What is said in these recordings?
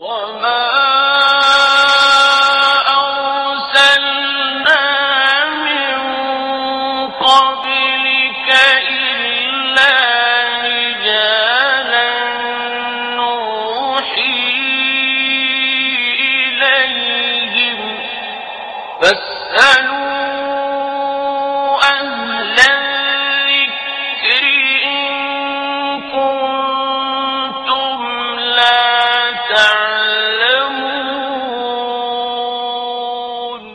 وما أرسلنا من قبلك إلا رجالا نوحي إليهم فاسألوا أهل الذكر إن كنتم لا تعلمون.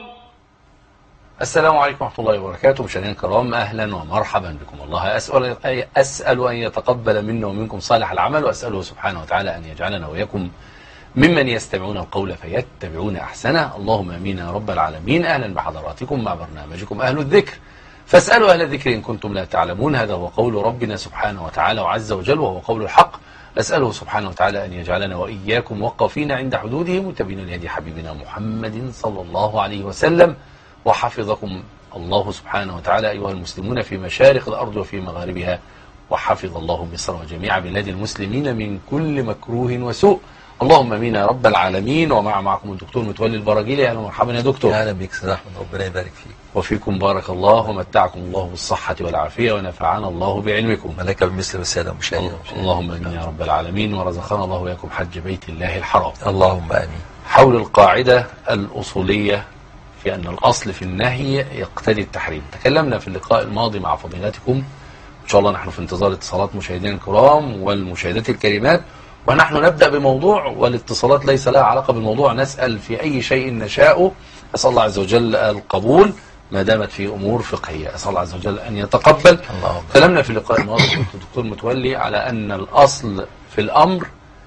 السلام عليكم ورحمة الله وبركاته. مشاهدينا الكرام، أهلا ومرحبا بكم. الله أسأل أن يتقبل منا ومنكم صالح العمل، وأسأله سبحانه وتعالى أن يجعلنا وإياكم ممن يستمعون القول فيتبعون أحسنه. اللهم آمين يا رب العالمين. أهلا بحضراتكم مع برنامجكم أهل الذكر، فاسألوا أهل الذكر إن كنتم لا تعلمون. هذا هو قول ربنا سبحانه وتعالى وعز وجل، وهو قول الحق. أسأله سبحانه وتعالى أن يجعلنا وإياكم وقفين عند حدوده متبين لهدي حبيبنا محمد صلى الله عليه وسلم. وحفظكم الله سبحانه وتعالى أيها المسلمون في مشارق الأرض وفي مغاربها، وحفظ الله مصر وجميع بلاد المسلمين من كل مكروه وسوء. اللهم امين يا رب العالمين. معكم الدكتور متولي البراجيلي. اهلا ومرحبا يا دكتور. اهلا بك سيدي احمد، ربنا يبارك فيك. وفيكم بارك الله، ومتعكم الله بالصحة والعافية، ونفعنا الله بعلمكم. ملك بمثل والسادة المشاهدين. اللهم امين يا رب العالمين، ورزقنا الله وياكم حج بيت الله الحرام. اللهم امين. حول القاعدة الأصولية في أن الأصل في النهي يقتضي التحريم. تكلمنا في اللقاء الماضي مع فضيلتكم، إن شاء الله نحن في انتظار اتصالات مشاهدينا الكرام والمشاهدات الكريمات، ونحن نبدأ بموضوع، والاتصالات ليس لها علاقة بالموضوع. نسأل في أي شيء نشاء، أسأل الله عز وجل القبول ما دامت في أمور فقهية. أسأل الله عز وجل أن يتقبل. تكلمنا في اللقاء الماضي الدكتور متولي على أن الأصل في الأمر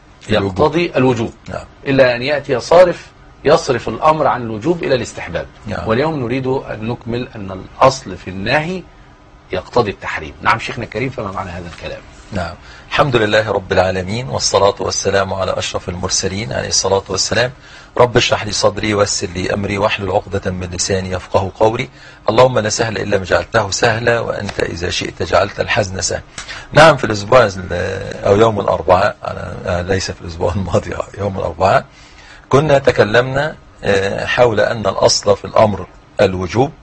يقتضي الوجوب، إلا أن يأتي صارف يصرف الأمر عن الوجوب إلى الاستحباب. واليوم نريد أن نكمل أن الأصل في النهي يقتضي التحريم. نعم شيخنا الكريم، فما معنى هذا الكلام؟ نعم، الحمد لله رب العالمين، والصلاة والسلام على أشرف المرسلين عليه الصلاة والسلام. رب اشرح لي صدري ويسر لي أمري واحلل عقدة من لساني يفقه قولي. اللهم لا سهل إلا ما جعلته سهلا، وأنت إذا شئت جعلت الحزن سهلا. نعم، في الأسبوع أو يوم الأربعاء، ليس في الأسبوع الماضي، يوم الأربعاء كنا تكلمنا حول أن الأصل في الأمر الوجوب،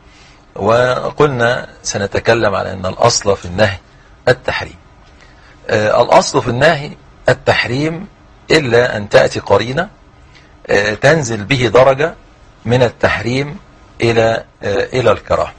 وقلنا سنتكلم على أن الأصل في النهي التحريم. الأصل في النهي التحريم، إلا أن تأتي قرينة تنزل به درجة من التحريم إلى الكراهة.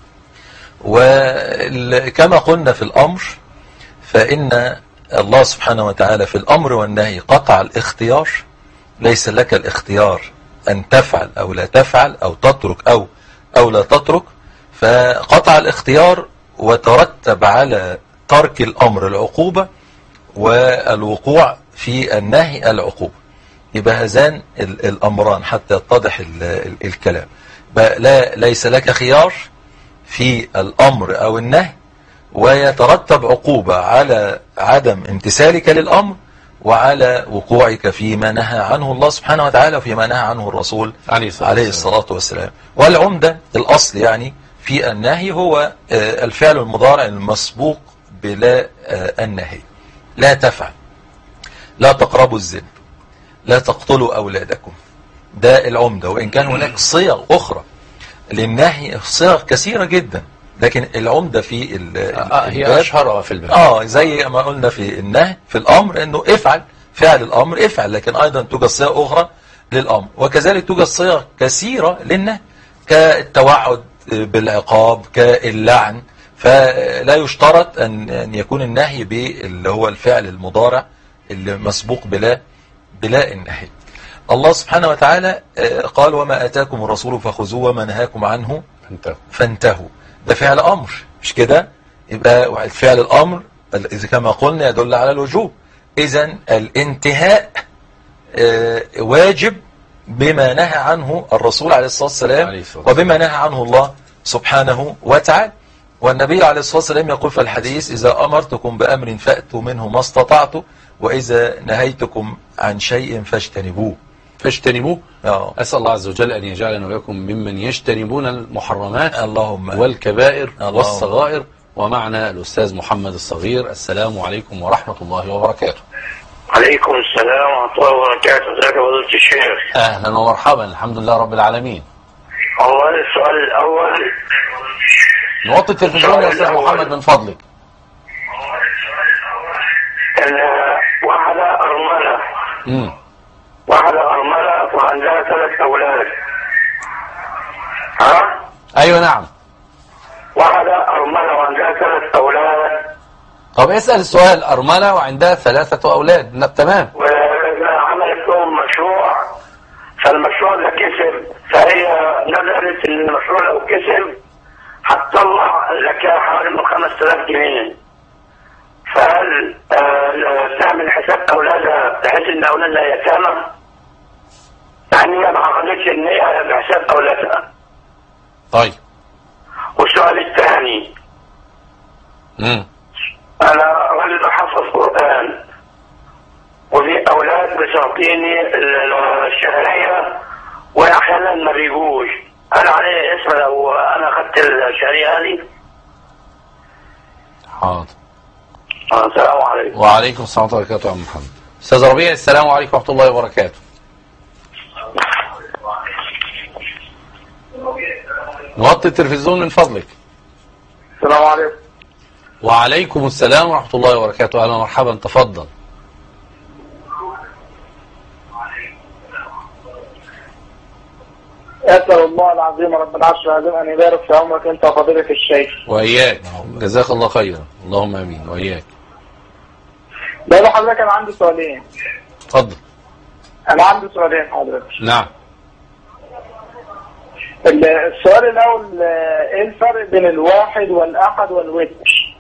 وكما قلنا في الأمر، فإن الله سبحانه وتعالى في الأمر والنهي قطع الاختيار. ليس لك الاختيار أن تفعل أو لا تفعل، أو تترك أو لا تترك. فقطع الاختيار، وترتب على ترك الأمر العقوبة، والوقوع في النهي العقوبة. يبقى هذان الأمران حتى يتضح الكلام. ليس لك خيار في الأمر أو النهي، ويترتب عقوبة على عدم امتثالك للأمر، وعلى وقوعك فيما نهى عنه الله سبحانه وتعالى، وفيما نهى عنه الرسول عليه الصلاة والسلام. والعمدة الأصل يعني في النهي هو الفعل المضارع المسبوق بلا النهي. لا تفعل، لا تقربوا الزنا، لا تقتلوا أولادكم. ده العمدة. وإن كان هناك صيغ أخرى للنهي، صيغ كثيرة جدا، لكن العمدة في هي أشهرها في الباب. زي ما قلنا في النهي في الأمر أنه افعل، فعل الأمر افعل، لكن أيضا توجد صيغ أخرى للأمر. وكذلك توجد صيغ كثيرة للنهي، كالتوعد بالعقاب، كاللعن. فلا يشترط أن يكون النهي اللي هو الفعل المضارع اللي مسبوق بلا النهي. الله سبحانه وتعالى قال: وما آتاكم الرسول فخذوه وما نهاكم عنه فانتهوا. ده فعل أمر، مش كده؟ يبقى فعل الأمر إذا كما قلنا يدل على الوجوب. إذن الانتهاء واجب بما نهى عنه الرسول عليه الصلاة والسلام، وبما نهى عنه الله سبحانه وتعالى. والنبي عليه الصلاة والسلام يقول في الحديث: إذا أمرتكم بأمر فأتوا منه ما استطعتم، وإذا نهيتكم عن شيء فاجتنبوه. أسأل الله عز وجل أن يجعلنا وإياكم ممن يجتنبون المحرمات اللهم والكبائر والصغائر. ومعنا الأستاذ محمد الصغير. السلام عليكم ورحمة الله وبركاته. عليكم السلام ورحمة الله وبركاته. ازيك يا الشيخ. أهلا ومرحبا، الحمد لله رب العالمين. أول السؤال الأول، نوطي التلفزيون يا أستاذ محمد من فضلك. واحدة أرملة وعندها 3 أولاد. ها؟ أيوة نعم. واحدة أرملة وعندها 3 أولاد. طب اسأل السؤال. أرملة وعندها 3 أولاد. تمام. وعملت لهم مشروع، فالمشروع ده كسب، فهي نظرت ان المشروع لو كسب هتطلع زكاة حوالي من 5000 جنيه. فهل تعمل حساب أولادها بحيث ان أولادها يتامى؟ يعني هي ما عملتش ان هي بحساب أولادها. طيب. والسؤال الثاني، أنا راجل حافظ قرآن، وفي أولاد بتعطيني الشهرية وأحيانا ما بيجوش، أنا عليه اسم لو أنا أخذت الشهرية هذه؟ حاضر. السلام عليكم. وعليكم السلام ورحمة الله وبركاته يا محمد. أستاذ ربيع، السلام عليكم ورحمة الله وبركاته. نوطي التلفزيون من فضلك. السلام عليكم. وعليكم السلام ورحمة الله وبركاته. أهلا ومرحبا، تفضل. أسأل الله العظيم رب العرش العظيم أن يبارك في عمرك أنت وفضيلة الشيخ. وإياك، جزاك الله خيرا، اللهم آمين، وإياك. لا حضرتك، أنا عندي سؤالين. اتفضل. أنا عندي سؤالين حضرتك. نعم. السؤال الأول، إيه الفرق بين الواحد والأحد والوتر؟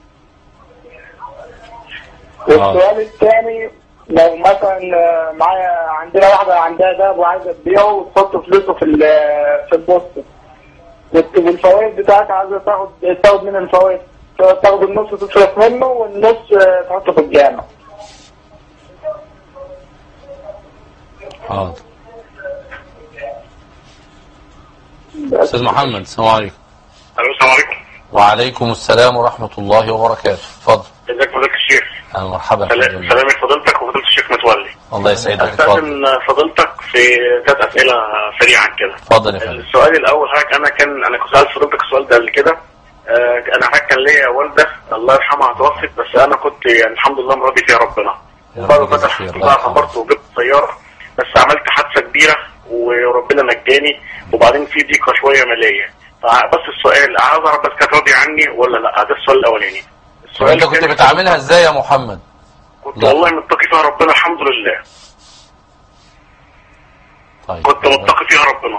والسؤال الثاني، لو مثلا معايا عندنا واحدة عندها دهب وعايزة تبيعه وتحط فلوسه في البوسطة، والفوائد بتاعتها عايزة تاخد من الفوائد، تاخد النص تصرف منه والنص تحطه في الجامع. حاضر. أستاذ محمد، السلام عليكم. السلام عليكم. وعليكم السلام ورحمة الله وبركاته. اتفضل. ازيك فضيلة الشيخ؟ أهلا ومرحبا. سلامي فضيلتك وفضيلة الشيخ متولي. الله يسعدك. استاذن فضيلتك في 3 أسئلة سريعا كده. اتفضل يا فندم. السؤال الأول، أنا كنت سألت فضيلتك السؤال ده قبل كده. أنا كان ليا والدة الله يرحمها توفت، بس أنا كنت يعني الحمد لله مرضي فيها ربنا. وبعد كده الحمد لله خبرت وجبت سيارة، بس عملت حادثة كبيرة وربنا نجاني، وبعدين في ضيقة شوية مالية. بس السؤال، عايز أعرف بس كانت راضية عني ولا لا؟ ده السؤال الأولاني. انت كنت بتعاملها ازاي يا محمد؟ كنت والله متقي فيها ربنا الحمد لله. طيب. كنت متقي فيها ربنا.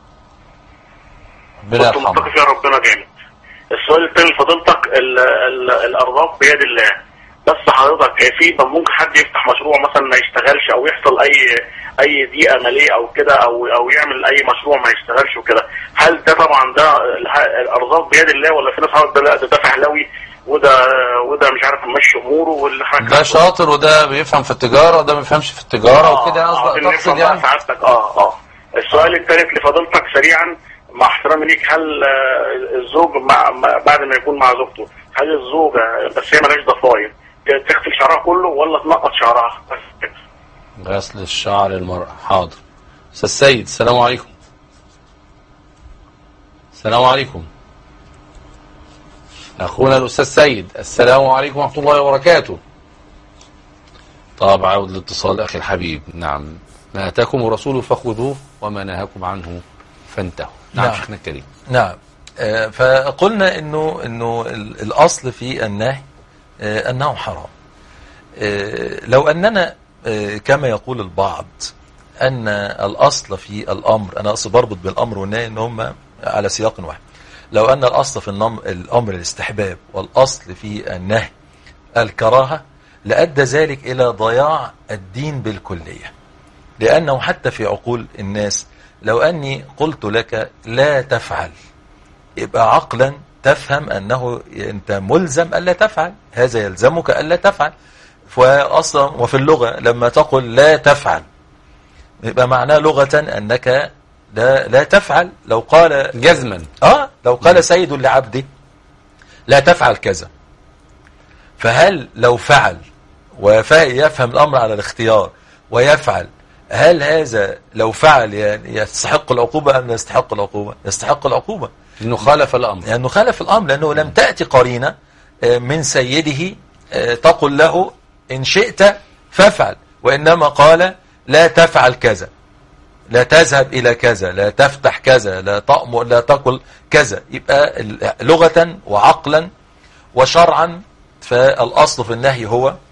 كنت متقي فيها ربنا جامد. السؤال الثاني لفضيلتك، الأرزاق بيد الله، بس حضرتك في ممكن حد يفتح مشروع مثلا ما يشتغلش، او يحصل اي ضيقه ماليه او كده، او يعمل اي مشروع ما يشتغلش وكده، هل ده طبعا ده الارزاق بيد الله، ولا في ناس حضرتك ده لا ده فهلوي وده مش عارف يمشي اموره، ده شاطر وده بيفهم في التجاره وده ما بيفهمش في التجاره وكده؟ قصدك يعني سعادتك. السؤال الثالث لفضيلتك سريعا مع احترامي ليك، هل الزوج بعد ما يكون مع زوجته، هل الزوجه بس هي مالهاش ضفاير تغسل شعرها كله ولا تنقط شعرها بس؟ غسل الشعر المرأة. حاضر. أستاذ سيد، السلام عليكم. السلام عليكم أخونا الأستاذ سيد، السلام عليكم ورحمة الله وبركاته. طب عود الاتصال أخي الحبيب. نعم، ما أتاكم الرسول فخذوه وما نهاكم عنه فانتهوا. نعم شيخنا الكريم. نعم. فقلنا إنه الأصل في النهي أنه حرام. لو أننا كما يقول البعض أن الأصل في الأمر، أنا أصل بربط بالأمر والنهي أن هم على سياق واحد. لو أن الأصل في الأمر الاستحباب والأصل في النهي الكراهة، لأدى ذلك إلى ضياع الدين بالكلية. لأنه حتى في عقول الناس لو أني قلت لك لا تفعل، يبقى عقلا تفهم أنه أنت ملزم ألا تفعل، هذا يلزمك ألا تفعل. فأصلا وفي اللغة لما تقول لا تفعل يبقى معناه لغة أنك لا تفعل. لو قال جزما لو قال سيد لعبده لا تفعل كذا، فهل لو فعل ويفهم الأمر على الاختيار ويفعل هل هذا لو فعل يعني يستحق العقوبة أم لا يستحق العقوبة؟ يستحق العقوبة، انه خالف الامر، لأنه خالف الأمر، لأنه لم تأتي قرينة من سيده تقول له إن شئت فافعل، وإنما قال لا تفعل كذا، لا تذهب إلى كذا، لا تفتح كذا، لا تأمر، لا تقل كذا. يبقى لغة وعقلا وشرعا فالأصل في النهي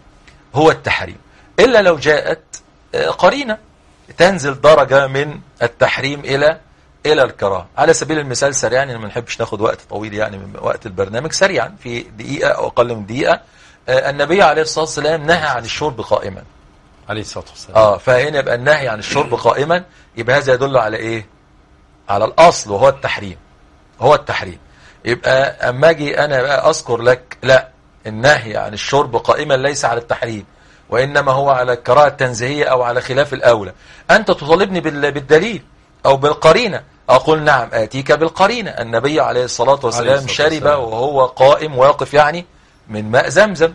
هو التحريم، إلا لو جاءت قرينة تنزل درجة من التحريم إلى الكراهة. على سبيل المثال سريعا، ما نحبش ناخد وقت طويل يعني من وقت البرنامج، سريعا في دقيقة أو أقل من دقيقة، النبي عليه الصلاة والسلام نهى عن الشرب قائما عليه الصلاة والسلام. فهنا يبقى النهي عن الشرب قائما، يبقى هذا يدل على إيه؟ على الأصل وهو التحريم، هو التحريم. يبقى أما أجي أنا بقى أذكر لك لا، النهي عن الشرب قائما ليس على التحريم، وإنما هو على الكراهة التنزيهية أو على خلاف الأولى. أنت تطالبني بالدليل أو بالقرينة، أقول نعم آتيك بالقرينة. النبي عليه الصلاة والسلام شرب وهو قائم واقف يعني من ماء زمزم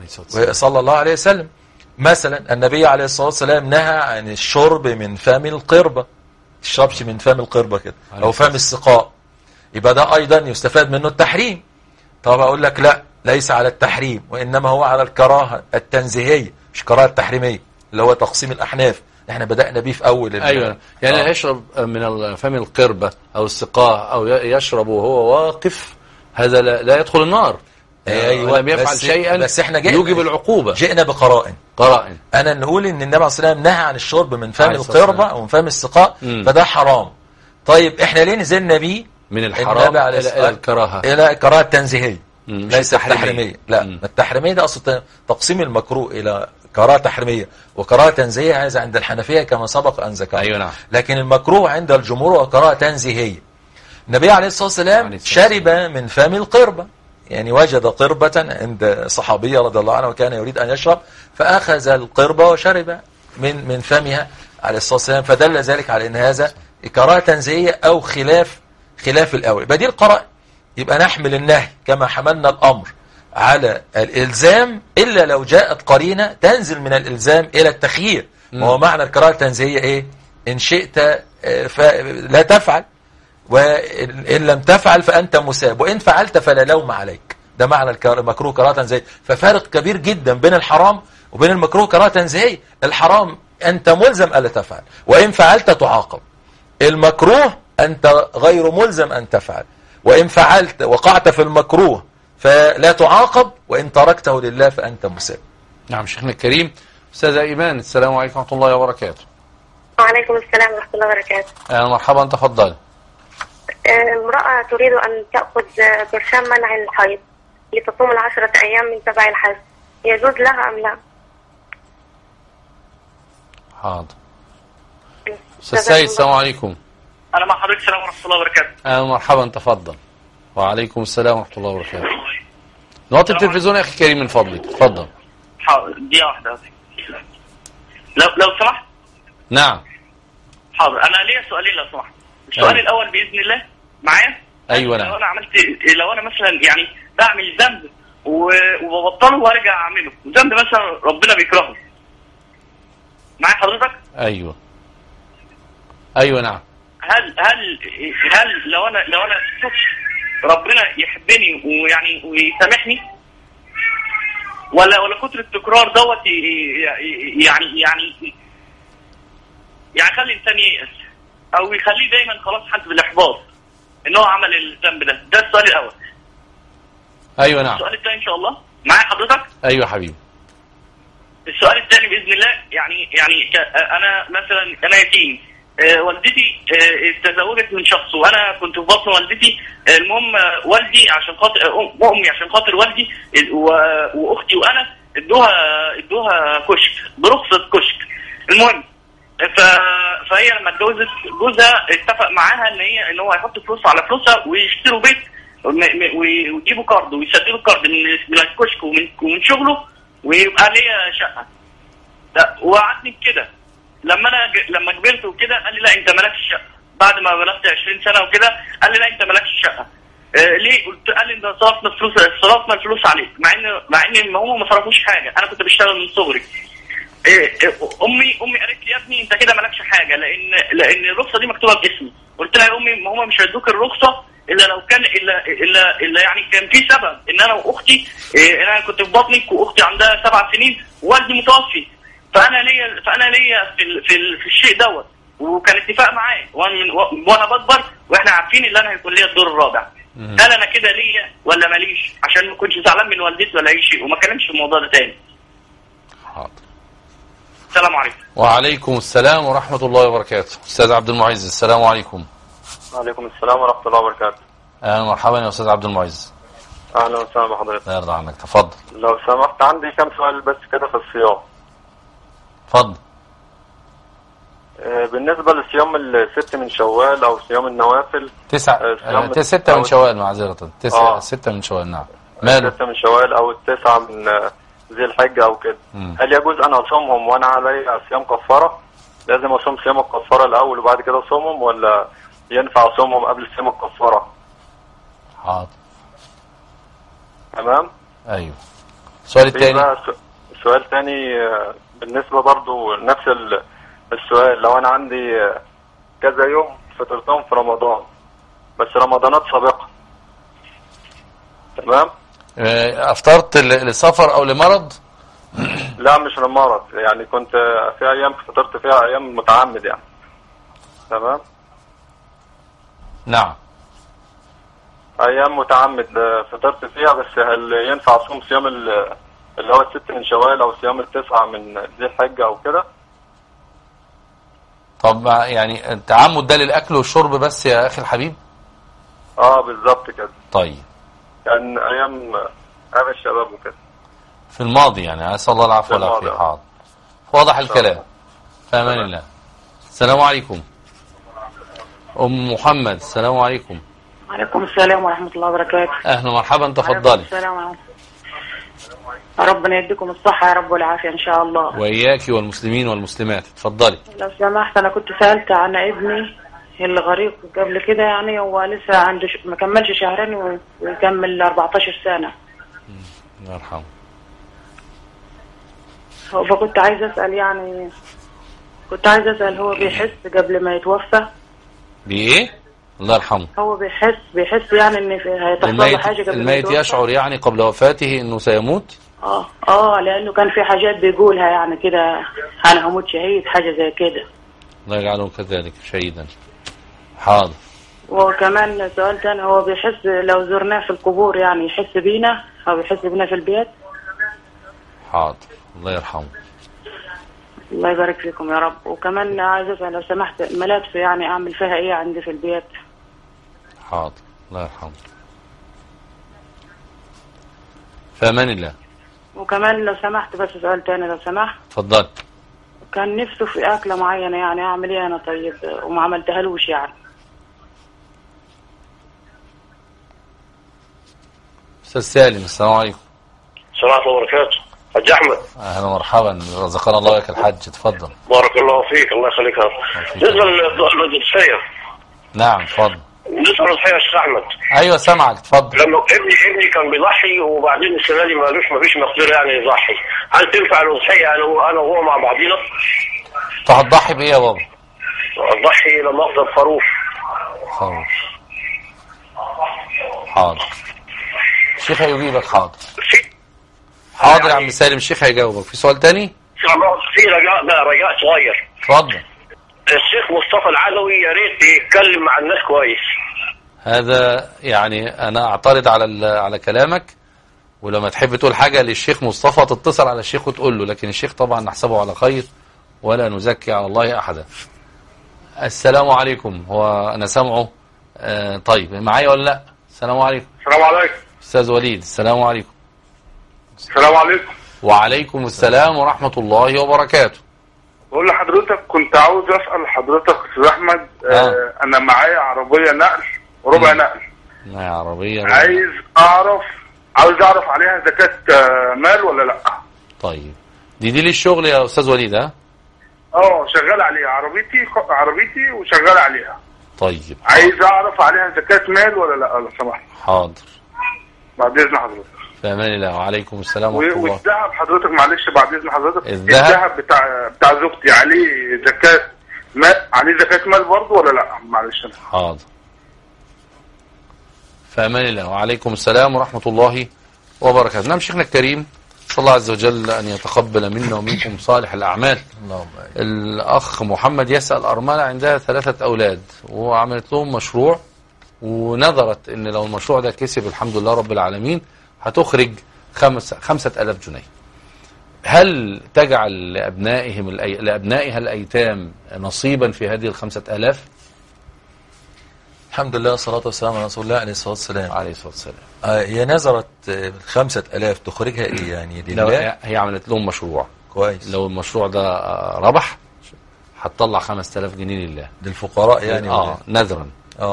صلى الله عليه وسلم. مثلا النبي عليه الصلاة والسلام نهى عن الشرب من فم القربة، تشربش من فم القربة كده أو فم السقاء، يبقى ده أيضا يستفاد منه التحريم. طب أقول لك لا، ليس على التحريم، وإنما هو على الكراهة التنزيهية مش كراهة التحريمية، اللي هو تقسيم الأحناف احنا بدأنا بيه في أول أيوة، يعني يشرب من فم القربة أو السقاء أو يشرب وهو واقف، هذا لا يدخل النار. أيوة، لم يفعل شيئا بس احنا يوجب العقوبة. جئنا بقرائن. أنا نقول إن النبي عليه الصلاة والسلام نهى عن الشرب من فم القربة أو من فم السقاء، فده حرام. طيب احنا ليه نزلنا بيه من الحرام إلى الكراهة، إلى الكراهة التنزيهية ليس التحريمية. لا، التحريمية ده أصلا تقسيم المكروه إلى كراهة تحريمية وكراهة تنزيهية، هذا عند الحنفية كما سبق أن ذكرنا. أيوة نعم. لكن المكروه عند الجمهور هو كراهة تنزيهية. النبي عليه الصلاة والسلام شرب من فم القربة، يعني وجد قربة عند صحابية رضي الله عنه وكان يريد أن يشرب، فأخذ القربة وشرب من فمها عليه الصلاة والسلام، فدل ذلك على أن هذا كراهة تنزيهية أو خلاف الأول. بديل القراء يبقى نحمل النهي كما حملنا الأمر على الإلزام، إلا لو جاءت قرينة تنزل من الإلزام إلى التخيير. وهو معنى الكراهة التنزيهية إيه؟ إن شئت لا تفعل، وإن لم تفعل فأنت مساب، وإن فعلت فلا لوم عليك. ده معنى المكروه كراهة تنزيهية. ففارق كبير جدا بين الحرام وبين المكروه كراهة تنزيهية. الحرام أنت ملزم ألا تفعل، وإن فعلت تعاقب. المكروه أنت غير ملزم أن تفعل، وإن فعلت وقعت في المكروه فلا تعاقب، وإن تركته لله فأنت مساب. نعم شيخنا الكريم. أستاذة إيمان، السلام عليكم ورحمة الله وبركاته. وعليكم السلام ورحمة الله وبركاته. مرحبا، تفضل. امرأة تريد أن تأخذ برشام منع الحيض لتصوم 10 أيام من تبع الحج، يجوز لها أم لا؟ حاضر. أستاذ سيد، السلام عليكم. أنا مع حضرتك. السلام ورحمة الله وبركاته. مرحبا، تفضل. وعليكم السلام ورحمة الله وبركاته. نوطي التلفزيون يا أخي كريم من فضلك، تفضل. حاضر، دقيقة واحدة لو سمحت. نعم. حاضر، أنا ليا سؤالين لو سمحت. السؤال الأول بإذن الله معايا. أيوة نعم. لو أنا مثلا يعني بعمل ذنب وببطله وارجع أعمله، ذنب مثلا ربنا بيكرهه، معايا حضرتك؟ أيوة نعم. هل لو أنا شفت ربنا يحبني ويعني ويسامحني، ولا كتر التكرار دوت يعني يخلي الإنسان ييأس أو يخليه دايما خلاص حاسس بالإحباط إن هو عمل الذنب ده؟ ده السؤال الأول. أيوة نعم. السؤال الثاني إن شاء الله معايا حضرتك. أيوة حبيبي. السؤال الثاني بإذن الله، يعني أنا مثلا أنا يتيم، والدتي تزوجت من شخص وأنا كنت في بطن والدتي. المهم والدي عشان خاطر أمي عشان خاطر والدي وأختي وأنا ادوها كشك برخصة كشك. المهم فهي لما اتجوزت جوزها اتفق معاها ان هو هيحط فلوس على فلوسها ويشتروا بيت ويجيبوا قرض ويسددوا القرض من الكشك ومن شغله ويبقى ليا شقه. وقعدني كده لما كبرت وكده قال لي لا انت مالكش الشقه. بعد ما بلغت 20 سنه وكده قال لي لا انت مالكش الشقه. ليه؟ قال لي انت صرفنا الفلوس عليك، مع ان هم ما صرفوش حاجه. انا كنت بشتغل من صغري امي قالت لي يا ابني انت كده مالكش حاجه، لان الرخصه دي مكتوبه باسمي. قلت لها يا امي ما هم مش هيدوك الرخصه الا لو كان الا يعني كان في سبب، ان انا واختي انا كنت في بطنك واختي عندها 7 سنين ووالدي متوفي، فانا ليا في الشيء دوت، وكان اتفاق معاه وانا بكبر واحنا عارفين ان انا هيكون ليا الدور الرابع. هل انا كده ليا ولا ماليش؟ عشان ما كنتش زعلان من والدتي ولا اي شيء، وما اتكلمش في الموضوع ده تاني. حاضر. السلام عليكم. وعليكم السلام ورحمة الله وبركاته. أستاذ عبد المعز، السلام عليكم. وعليكم السلام ورحمة الله وبركاته. أهلا ومرحبا يا أستاذ عبد المعز. أهلا وسهلا بحضرتك. لا يرضى عنك، تفضل. لو سمحت عندي كم سؤال بس كده في الصيام. تفضل. بالنسبة لصيام الست من شوال أو صيام النوافل. 6 من شوال معذرة. 6 من شوال. نعم. ماله؟ 6 من شوال أو 9 من ذي الحجة أو كده. هل يجوز أن أصومهم وأنا علي صيام كفارة؟ لازم أصوم صيام الكفارة الأول وبعد كده أصومهم، ولا ينفع أصومهم قبل صيام الكفارة؟ حاضر. تمام؟ أيوه. السؤال الثاني. السؤال الثاني بالنسبة برضو نفس السؤال. لو أنا عندي كذا يوم فطرتهم في رمضان بس رمضانات سابقة، تمام؟ أفطرت لسفر أو لمرض؟ لا مش لمرض، يعني كنت في أيام فطرت فيها أيام متعمد يعني. تمام؟ نعم. أيام متعمد فطرت فيها، بس هل ينفع أصوم صيام اللي هو 6 من شوال أو صيام 9 من ذي الحجة أو كده؟ طب يعني التعمد ده للأكل والشرب بس يا أخي الحبيب؟ بالظبط كده. طيب. كان أيام الشباب وكده. في الماضي يعني، أسأل الله العفو والعافية. حاضر. واضح الكلام. في أمان الله. السلام عليكم. أم محمد، السلام عليكم. وعليكم السلام ورحمة الله وبركاته. أهلا ومرحبا، تفضلي. السلام عليكم. ربنا يديكم الصحة يا رب والعافية إن شاء الله. وإياك والمسلمين والمسلمات. تفضلي. لو سمحت، أنا كنت سألت عن ابني الغريق قبل كده، يعني هو لسه عنده ما كملش شهرين ويكمل 14 سنة. الله يرحمه. فكنت عايز أسأل، يعني كنت عايز أسأل هو بيحس قبل ما يتوفى؟ بإيه؟ الله يرحمه. هو بيحس يعني إن هيتحصل له حاجة قبل ما يتوفى؟ الميت يشعر يعني قبل وفاته إنه سيموت؟ لأنه كان في حاجات بيقولها يعني كده، أنا هموت شهيد، حاجة زي كده. الله يجعله كذلك شهيدا. حاضر. وكمان سؤال تاني، هو بيحس لو زرناه في القبور يعني يحس بينا أو يحس بينا في البيت؟ حاضر. الله يرحمه. الله يبارك فيكم يا رب. وكمان عايز أسأل لو سمحت، ملابسه يعني أعمل فيها إيه عندي في البيت؟ حاضر. الله يرحمه. في أمان الله. وكمان لو سمحت بس سؤال تاني لو سمحت. اتفضل. كان نفسه في أكلة معينة، يعني أعمل إيه أنا طيب وما عملتهالوش يعني؟ أستاذ سالم، السلام عليكم. السلام عليكم وبركاته. حاج أحمد. أهلا ومرحبا، رزقنا الله وياك الحج. تفضل. بارك الله فيك. الله يخليك يا رب. بالنسبة للضحية. نعم تفضل. بالنسبة للضحية يا شيخ أحمد. أيوه سامعك، تفضل. لما ابني كان بيضحي وبعدين السنة دي مفيش مقدرة يعني يضحي، هل تنفع الضحية أنا وهو مع بعضينا؟ طب هتضحي بإيه يا بابا؟ أضحي لما أفضل خروف. حاضر. الشيخ هيجيبك. حاضر. حاضر يا عم سالم، الشيخ هيجاوبك. في سؤال تاني؟ في رجاء صغير. اتفضل. الشيخ مصطفى العدوي يا ريت يتكلم مع الناس كويس. هذا يعني أنا أعترض على كلامك، ولما تحب تقول حاجة للشيخ مصطفى تتصل على الشيخ وتقول له، لكن الشيخ طبعا نحسبه على خير ولا نزكي على الله أحدا. السلام عليكم. هو أنا سامعه طيب معايا ولا لا؟ السلام عليكم. السلام عليكم. أستاذ وليد، السلام عليكم. السلام عليكم. وعليكم السلام ورحمة الله وبركاته. بقول لحضرتك كنت عاوز أسأل حضرتك أستاذ أحمد. أنا معايا عربية نقل وربع نقل. معايا عربية عاوز أعرف عليها زكاة مال ولا لأ؟ طيب دي للشغل يا أستاذ وليد؟ شغال عليها، عربيتي وشغال عليها. طيب عايز أعرف عليها زكاة مال ولا لأ لو سمحت. حاضر. بعد إذن حضرتك. في امان الله. وعليكم السلام ورحمه الله. والذهب حضرتك معلش بعد اذن حضرتك، الذهب بتاع زوجتي عليه زكاه عليه زكاه مال برضه ولا لا؟ معلش. حاضر. في امان الله. وعليكم السلام ورحمه الله وبركاته. نعم شيخنا الكريم، صلى الله عز وجل ان يتقبل منا ومنكم صالح الاعمال. اللهم الاخ محمد يسال ارمله عندها 3 اولاد وعملت لهم مشروع، ونظرت ان لو المشروع ده كسب الحمد لله رب العالمين هتخرج 5,000 جنيه. هل تجعل لأبنائها الأيتام نصيبا في هذه 5,000؟ الحمد لله والصلاة والسلام على رسول الله عليه الصلاة والسلام. عليه الصلاة والسلام. هي نظرت 5,000 تخرجها ايه يعني لله؟ هي عملت لهم مشروع كويس. لو المشروع ده ربح هتطلع 5,000 جنيه لله للفقراء يعني نذرا.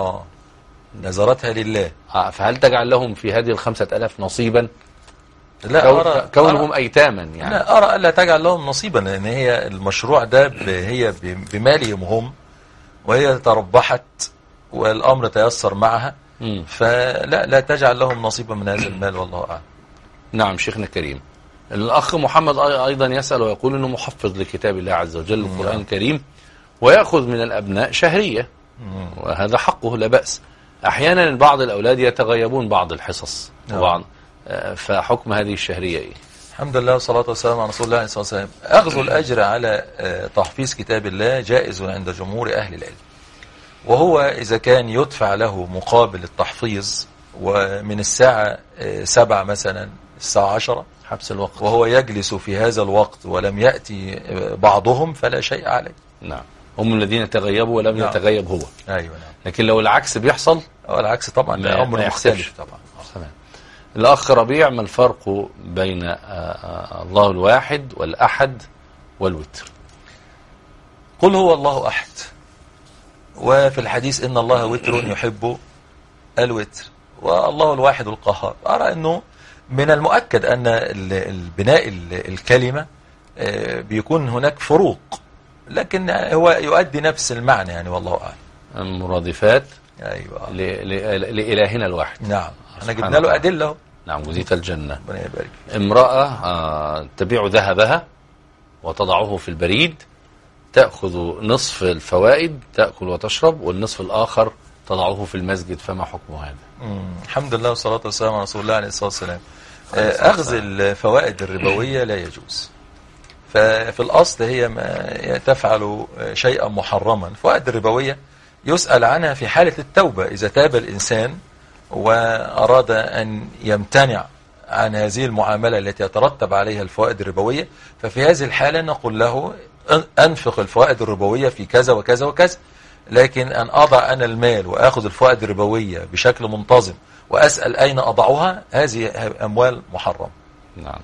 نذرتها لله. فهل تجعل لهم في هذه 5,000 نصيبا؟ لا كونهم أيتاما يعني. لا أرى ألا تجعل لهم نصيبا، لأن هي المشروع ده هي بمالهم هم، وهي تربحت والأمر تيسر معها، فلا تجعل لهم نصيبا من هذا المال والله أعلم. نعم شيخنا الكريم. الأخ محمد أيضا يسأل ويقول أنه محفظ لكتاب الله عز وجل القرآن الكريم، ويأخذ من الأبناء شهرية، وهذا حقه لا بأس. أحيانا بعض الأولاد يتغيبون بعض الحصص وبعض، فحكم هذه الشهرية إيه؟ الحمد لله والصلاة والسلام على رسول الله صلى الله عليه وسلم. أخذ الأجر على تحفيظ كتاب الله جائز عند جمهور أهل العلم، وهو إذا كان يدفع له مقابل التحفيظ، ومن الساعة 7 مثلا الساعة 10 حبس الوقت، وهو يجلس في هذا الوقت ولم يأتي بعضهم فلا شيء عليه. نعم، هم الذين تغيبوا ولم يتغيب هو. أيوة نعم. لكن لو العكس بيحصل، العكس طبعا ده أمر مختلف طبعا. تمام. الأخ ربيع، ما الفرق بين الله الواحد والأحد والوتر؟ قل هو الله أحد، وفي الحديث إن الله وتر يحب الوتر، والله الواحد القهار. أرى أنه من المؤكد أن البناء الكلمة بيكون هناك فروق، لكن هو يؤدي نفس المعنى يعني والله أعلم. مرادفات. أيوة. لإلهنا الواحد. نعم، احنا جبنا له أدلة. نعم، جزيت الجنة. ربنا يبارك. امرأة تبيع ذهبها وتضعه في البريد، تأخذ نصف الفوائد تأكل وتشرب، والنصف الآخر تضعه في المسجد، فما حكم هذا؟ الحمد لله والصلاة والسلام على رسول الله عليه الصلاة والسلام. أخذ الفوائد الربوية لا يجوز، ففي الأصل هي ما تفعل شيئا محرما. الفوائد الربوية يسأل عنها في حالة التوبة، إذا تاب الإنسان وأراد أن يمتنع عن هذه المعاملة التي يترتب عليها الفوائد الربوية، ففي هذه الحالة نقول له أنفق الفوائد الربوية في كذا وكذا وكذا. لكن أن أضع أنا المال وأخذ الفوائد الربوية بشكل منتظم وأسأل أين أضعها، هذه أموال محرم. نعم.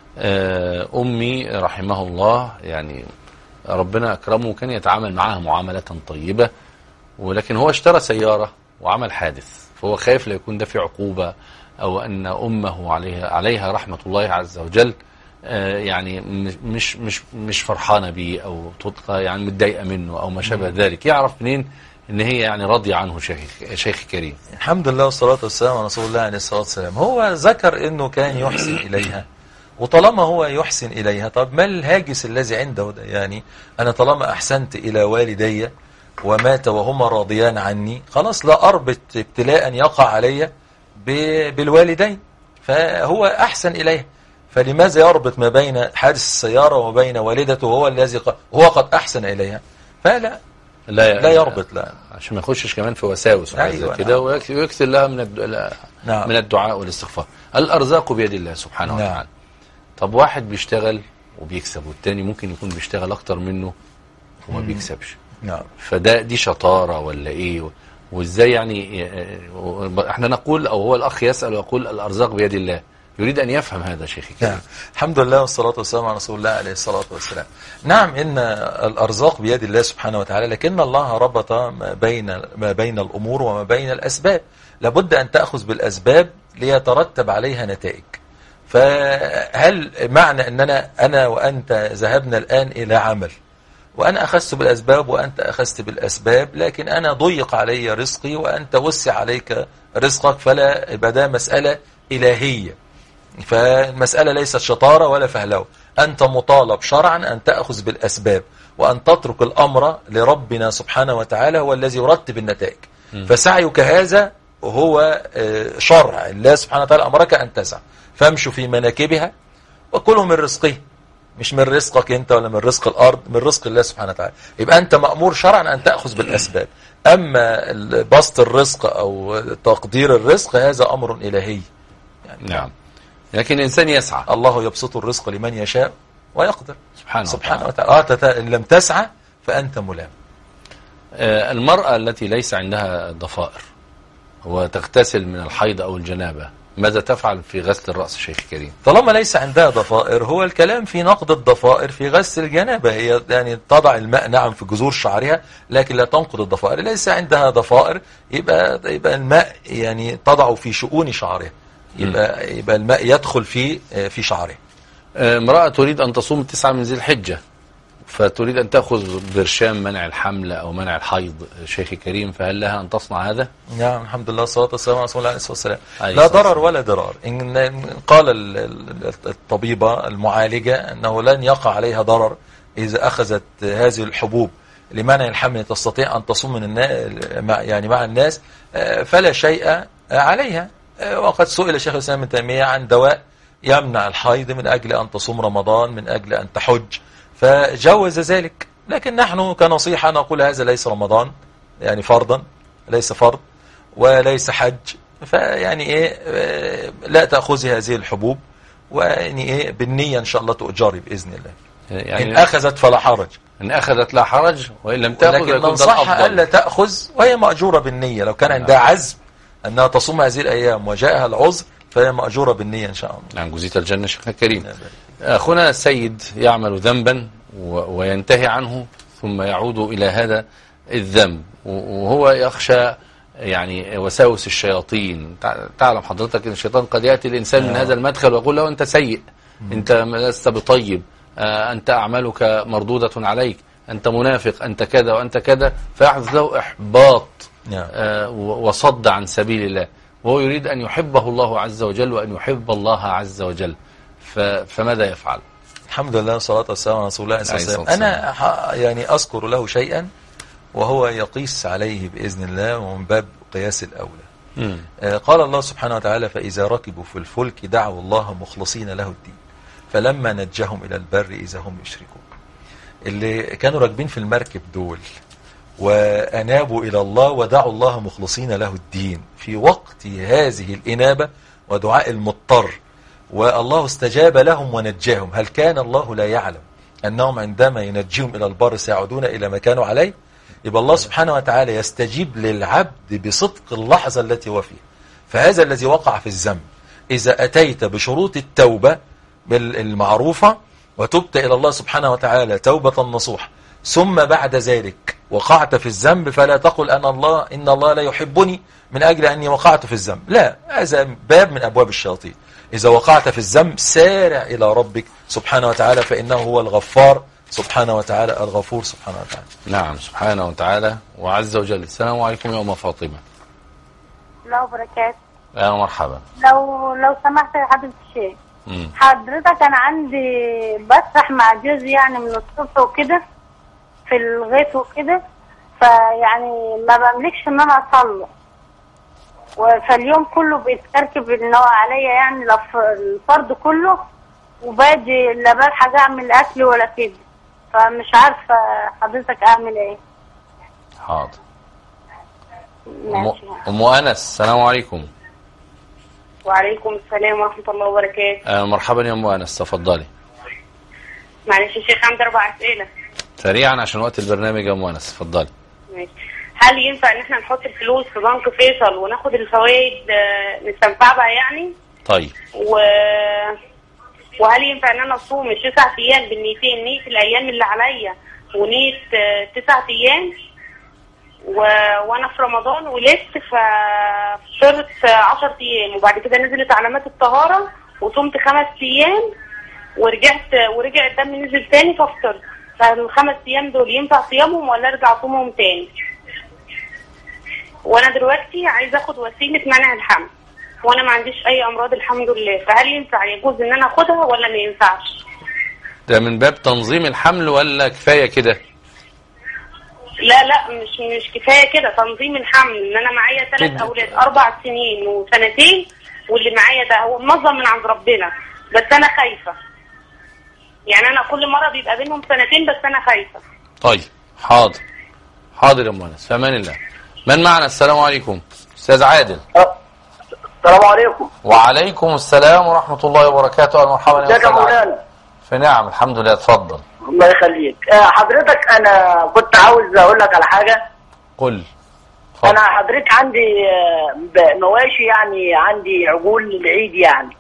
أمي رحمه الله يعني ربنا أكرمه، كان يتعامل معها معاملة طيبة، ولكن هو اشترى سيارة وعمل حادث، فهو خايف لا يكون ده في عقوبة، أو أن أمه عليها رحمة الله عز وجل يعني مش فرحانة بيه، أو يعني متضايقة منه أو ما شابه ذلك. يعرف منين ان هي يعني راضية عنه شيخ كريم؟ الحمد لله والصلاة والسلام على رسول الله عليه الصلاة والسلام. هو ذكر انه كان يحسن اليها، وطالما هو يحسن اليها، طب ما الهاجس الذي عنده ده؟ يعني انا طالما احسنت الى والدي ومات وهما راضيان عني، خلاص لا اربط ابتلاء يقع علي بالوالدين، فهو احسن اليها، فلماذا يربط ما بين حادث السيارة وما بين والدته وهو الذي هو قد احسن اليها؟ فلا لا يربط، لا، عشان ما يخشش كمان في وساوس أيوة كده. ويكثر لها من الدعاء والاستغفار. الارزاق بيد الله سبحانه وتعالى. طب واحد بيشتغل وبيكسب، والتاني ممكن يكون بيشتغل اكتر منه وما بيكسبش. نعم. دي شطارة ولا ايه؟ وازاي يعني احنا نقول، او هو الاخ يسأل ويقول الارزاق بيد الله، يريد أن يفهم هذا شيخي. نعم. الحمد لله والصلاة والسلام على رسول الله عليه الصلاة والسلام. نعم، إن الأرزاق بيد الله سبحانه وتعالى، لكن الله ربط ما بين الأمور وما بين الأسباب. لابد أن تأخذ بالأسباب ليترتب عليها نتائج. فهل معنى أننا أنا وأنت ذهبنا الآن إلى عمل، وأنا أخذت بالأسباب وأنت أخذت بالأسباب، لكن أنا ضيق علي رزقي وأنت وسع عليك رزقك، فلا يبقى ده مسألة إلهية، فالمسألة ليست شطارة ولا فهلوة، أنت مطالب شرعا أن تأخذ بالأسباب وأن تترك الأمر لربنا سبحانه وتعالى هو الذي يرتب النتائج. فسعيك هذا هو شرع الله سبحانه وتعالى أمرك أن تسعى، فامشوا في مناكبها وكلوا من رزقه، مش من رزقك أنت ولا من رزق الأرض، من رزق الله سبحانه وتعالى. يبقى أنت مأمور شرعا أن تأخذ بالأسباب. أما بسط الرزق أو تقدير الرزق هذا أمر إلهي يعني. نعم، لكن الإنسان يسعى. الله يبسط الرزق لمن يشاء ويقدر سبحانه وتعالى. إن لم تسعى فأنت ملام. المرأة التي ليس عندها ضفائر وتغتسل من الحيض أو الجنابة، ماذا تفعل في غسل الرأس شيخ كريم؟ طالما ليس عندها ضفائر، هو الكلام في نقض الضفائر في غسل الجنابة. هي يعني تضع الماء نعم في جذور شعرها لكن لا تنقض الضفائر. ليس عندها ضفائر يبقى الماء يعني تضع في شؤون شعرها، يبقى الماء يدخل في شعرها. امرأة تريد أن تصوم 9 من ذي الحجة، فتريد أن تأخذ برشام منع الحمل أو منع الحيض شيخ كريم، فهل لها أن تصنع هذا؟ نعم، الحمد لله والصلاة والسلام على رسول الله عليه الصلاة والسلام. لا ضرر ولا ضرار. إن قال الطبيبة المعالجة أنه لن يقع عليها ضرر إذا أخذت هذه الحبوب لمنع الحمل، تستطيع أن تصوم يعني مع الناس، فلا شيء عليها. وقد سئل شيخ الإسلام ابن تيمية عن دواء يمنع الحيض من أجل أن تصوم رمضان، من أجل أن تحج، فجوز ذلك. لكن نحن كنصيحة نقول هذا ليس رمضان يعني فرضا، ليس فرض وليس حج، فيعني لا تأخذي هذه الحبوب، ويعني بالنية إن شاء الله تؤجري بإذن الله. يعني إن أخذت فلا حرج، إن أخذت لا حرج، وإن لم تأخذ لكن ننصحها ألا تأخذ وهي مأجورة بالنية. لو كان عندها عزم أنها تصوم هذه الأيام وجاءها العذر فهي مأجورة بالنية إن شاء الله. نعم، جزيت الجنة شيخنا الكريم. أخونا السيد يعمل ذنبا وينتهي عنه ثم يعود إلى هذا الذنب، وهو يخشى يعني وساوس الشياطين. تعلم حضرتك أن الشيطان قد يأتي الإنسان من هذا المدخل ويقول له أنت سيء، أنت لست بطيب، أنت أعمالك مردودة عليك، أنت منافق، أنت كذا وأنت كذا، فيحدث له إحباط وصد عن سبيل الله، وهو يريد أن يحبه الله عز وجل وأن يحب الله عز وجل، فماذا يفعل؟ الحمد لله والصلاة والسلام على رسول الله صلى الله عليه وسلم. أنا يعني أذكر له شيئا وهو يقيس عليه بإذن الله، ومن باب قياس الأولى. قال الله سبحانه وتعالى: فإذا ركبوا في الفلك دعوا الله مخلصين له الدين فلما نجهم إلى البر إذا هم يشركون. اللي كانوا راكبين في المركب دول وأنابوا إلى الله ودعوا الله مخلصين له الدين في وقت هذه الإنابة ودعاء المضطر، والله استجاب لهم ونجاهم. هل كان الله لا يعلم أنهم عندما ينجيهم إلى البر سيعودون إلى ما كانوا عليه؟ يبقى الله سبحانه وتعالى يستجيب للعبد بصدق اللحظة التي هو فيها. فهذا الذي وقع في الذنب إذا أتيت بشروط التوبة المعروفة وتبت إلى الله سبحانه وتعالى توبة نصوح، ثم بعد ذلك وقعت في الذنب، فلا تقل إن الله لا يحبني من أجل أني وقعت في الذنب. لا، هذا باب من أبواب الشياطين. إذا وقعت في الذنب سارع إلى ربك سبحانه وتعالى، فإنه هو الغفار سبحانه وتعالى، الغفور سبحانه وتعالى. نعم، سبحانه وتعالى وعز وجل. السلام عليكم يا أم فاطمة. الله وبركاته. يا مرحبا. لو سمحت يا حضرة الشيخ، حضرتك أنا عندي بسرح مع جوزي يعني من الصبح وكده في الغيط وكده، فيعني ما بملكش ان انا اصلي، فاليوم كله بيتكركب ان هو عليا يعني الفرض كله، وباجي لا بلحق اعمل اكل ولا كده، فمش عارفه حضرتك اعمل ايه. حاضر. ام انس، السلام عليكم. وعليكم السلام ورحمه الله وبركاته. مرحبا يا ام انس، تفضلي. معلش يا شيخ، عندي 4 أسئلة سريعا عشان وقت البرنامج يا ام انس، اتفضلي. ماشي. هل ينفع ان احنا نحط الفلوس في بنك فيصل وناخد الفوائد نستنفع بها يعني؟ طيب. وهل ينفع ان انا اصوم 9 ايام بالنيتين، نية الايام اللي عليا ونية 9 ايام وانا في رمضان ولست فصرت 10 ايام، وبعد كده نزلت علامات الطهارة وصمت 5 ايام ورجع الدم نزل تاني فافطرت، فال5 ايام دول ينفع صيامهم ولا ارجع اصومهم تاني؟ وانا دلوقتي عايزه اخد وسيله منع الحمل. وانا ما عنديش اي امراض الحمد لله، فهل ينفع يجوز ان انا اخدها ولا ما ينفعش؟ ده من باب تنظيم الحمل ولا كفاية كده؟ لا مش كفايه كده تنظيم الحمل، ان انا معايا 3 اولاد 4 سنين وسنتين، واللي معايا ده هو منظم من عند ربنا، بس انا خايفه. يعني انا كل مره بيبقى بينهم سنتين بس انا خايفه. طيب حاضر حاضر يا ام انس، في امان الله. من معنا؟ السلام عليكم. استاذ عادل. السلام عليكم. وعليكم السلام ورحمه الله وبركاته. مرحبا ازيك يا مولانا؟ في نعم الحمد لله. اتفضل. الله يخليك. حضرتك انا كنت عاوز اقول لك على حاجه. قل. انا حضرتك عندي مواشي، يعني عندي عجول للعيد يعني.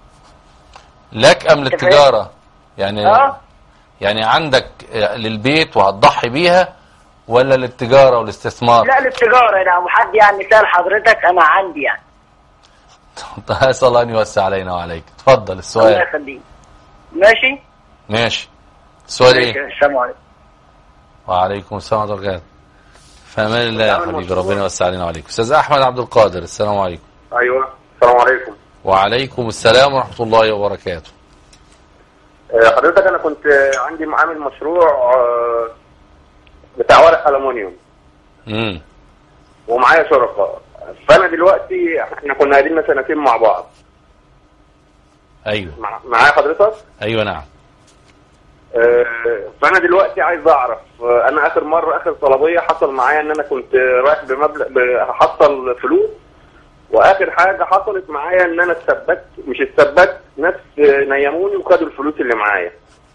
لك ام للتجاره؟ يعني يعني عندك للبيت وهتضحي بيها ولا للتجاره والاستثمار؟ لا للتجاره. لو حد يعني سأل حضرتك انا عندي يعني. اسال الله ان يوسع علينا وعليك. اتفضل السؤال. الله يخليك. ماشي. السؤال ايه؟ السلام عليكم. وعليكم السلام ورحمه الله وبركاته. في امان الله يا حبيبي، ربنا يوسع علينا وعليكم. استاذ احمد عبد القادر. السلام عليكم. ايوه السلام عليكم. وعليكم السلام ورحمه الله وبركاته. حضرتك انا كنت عندي عامل مشروع بتاع ورق ألمونيوم. ومعايا شركاء. فانا دلوقتي احنا كنا قاعدين سنتين مع بعض. ايوه معايا حضرتك؟ ايوه نعم. فانا دلوقتي عايز اعرف، انا اخر طلبيه حصل معايا ان انا كنت رايح بمبلغ هحصل فلوس، واخر حاجه حصلت معايا ان انا مش اتثبت، ناس نيموني وخدوا الفلوس اللي معايا.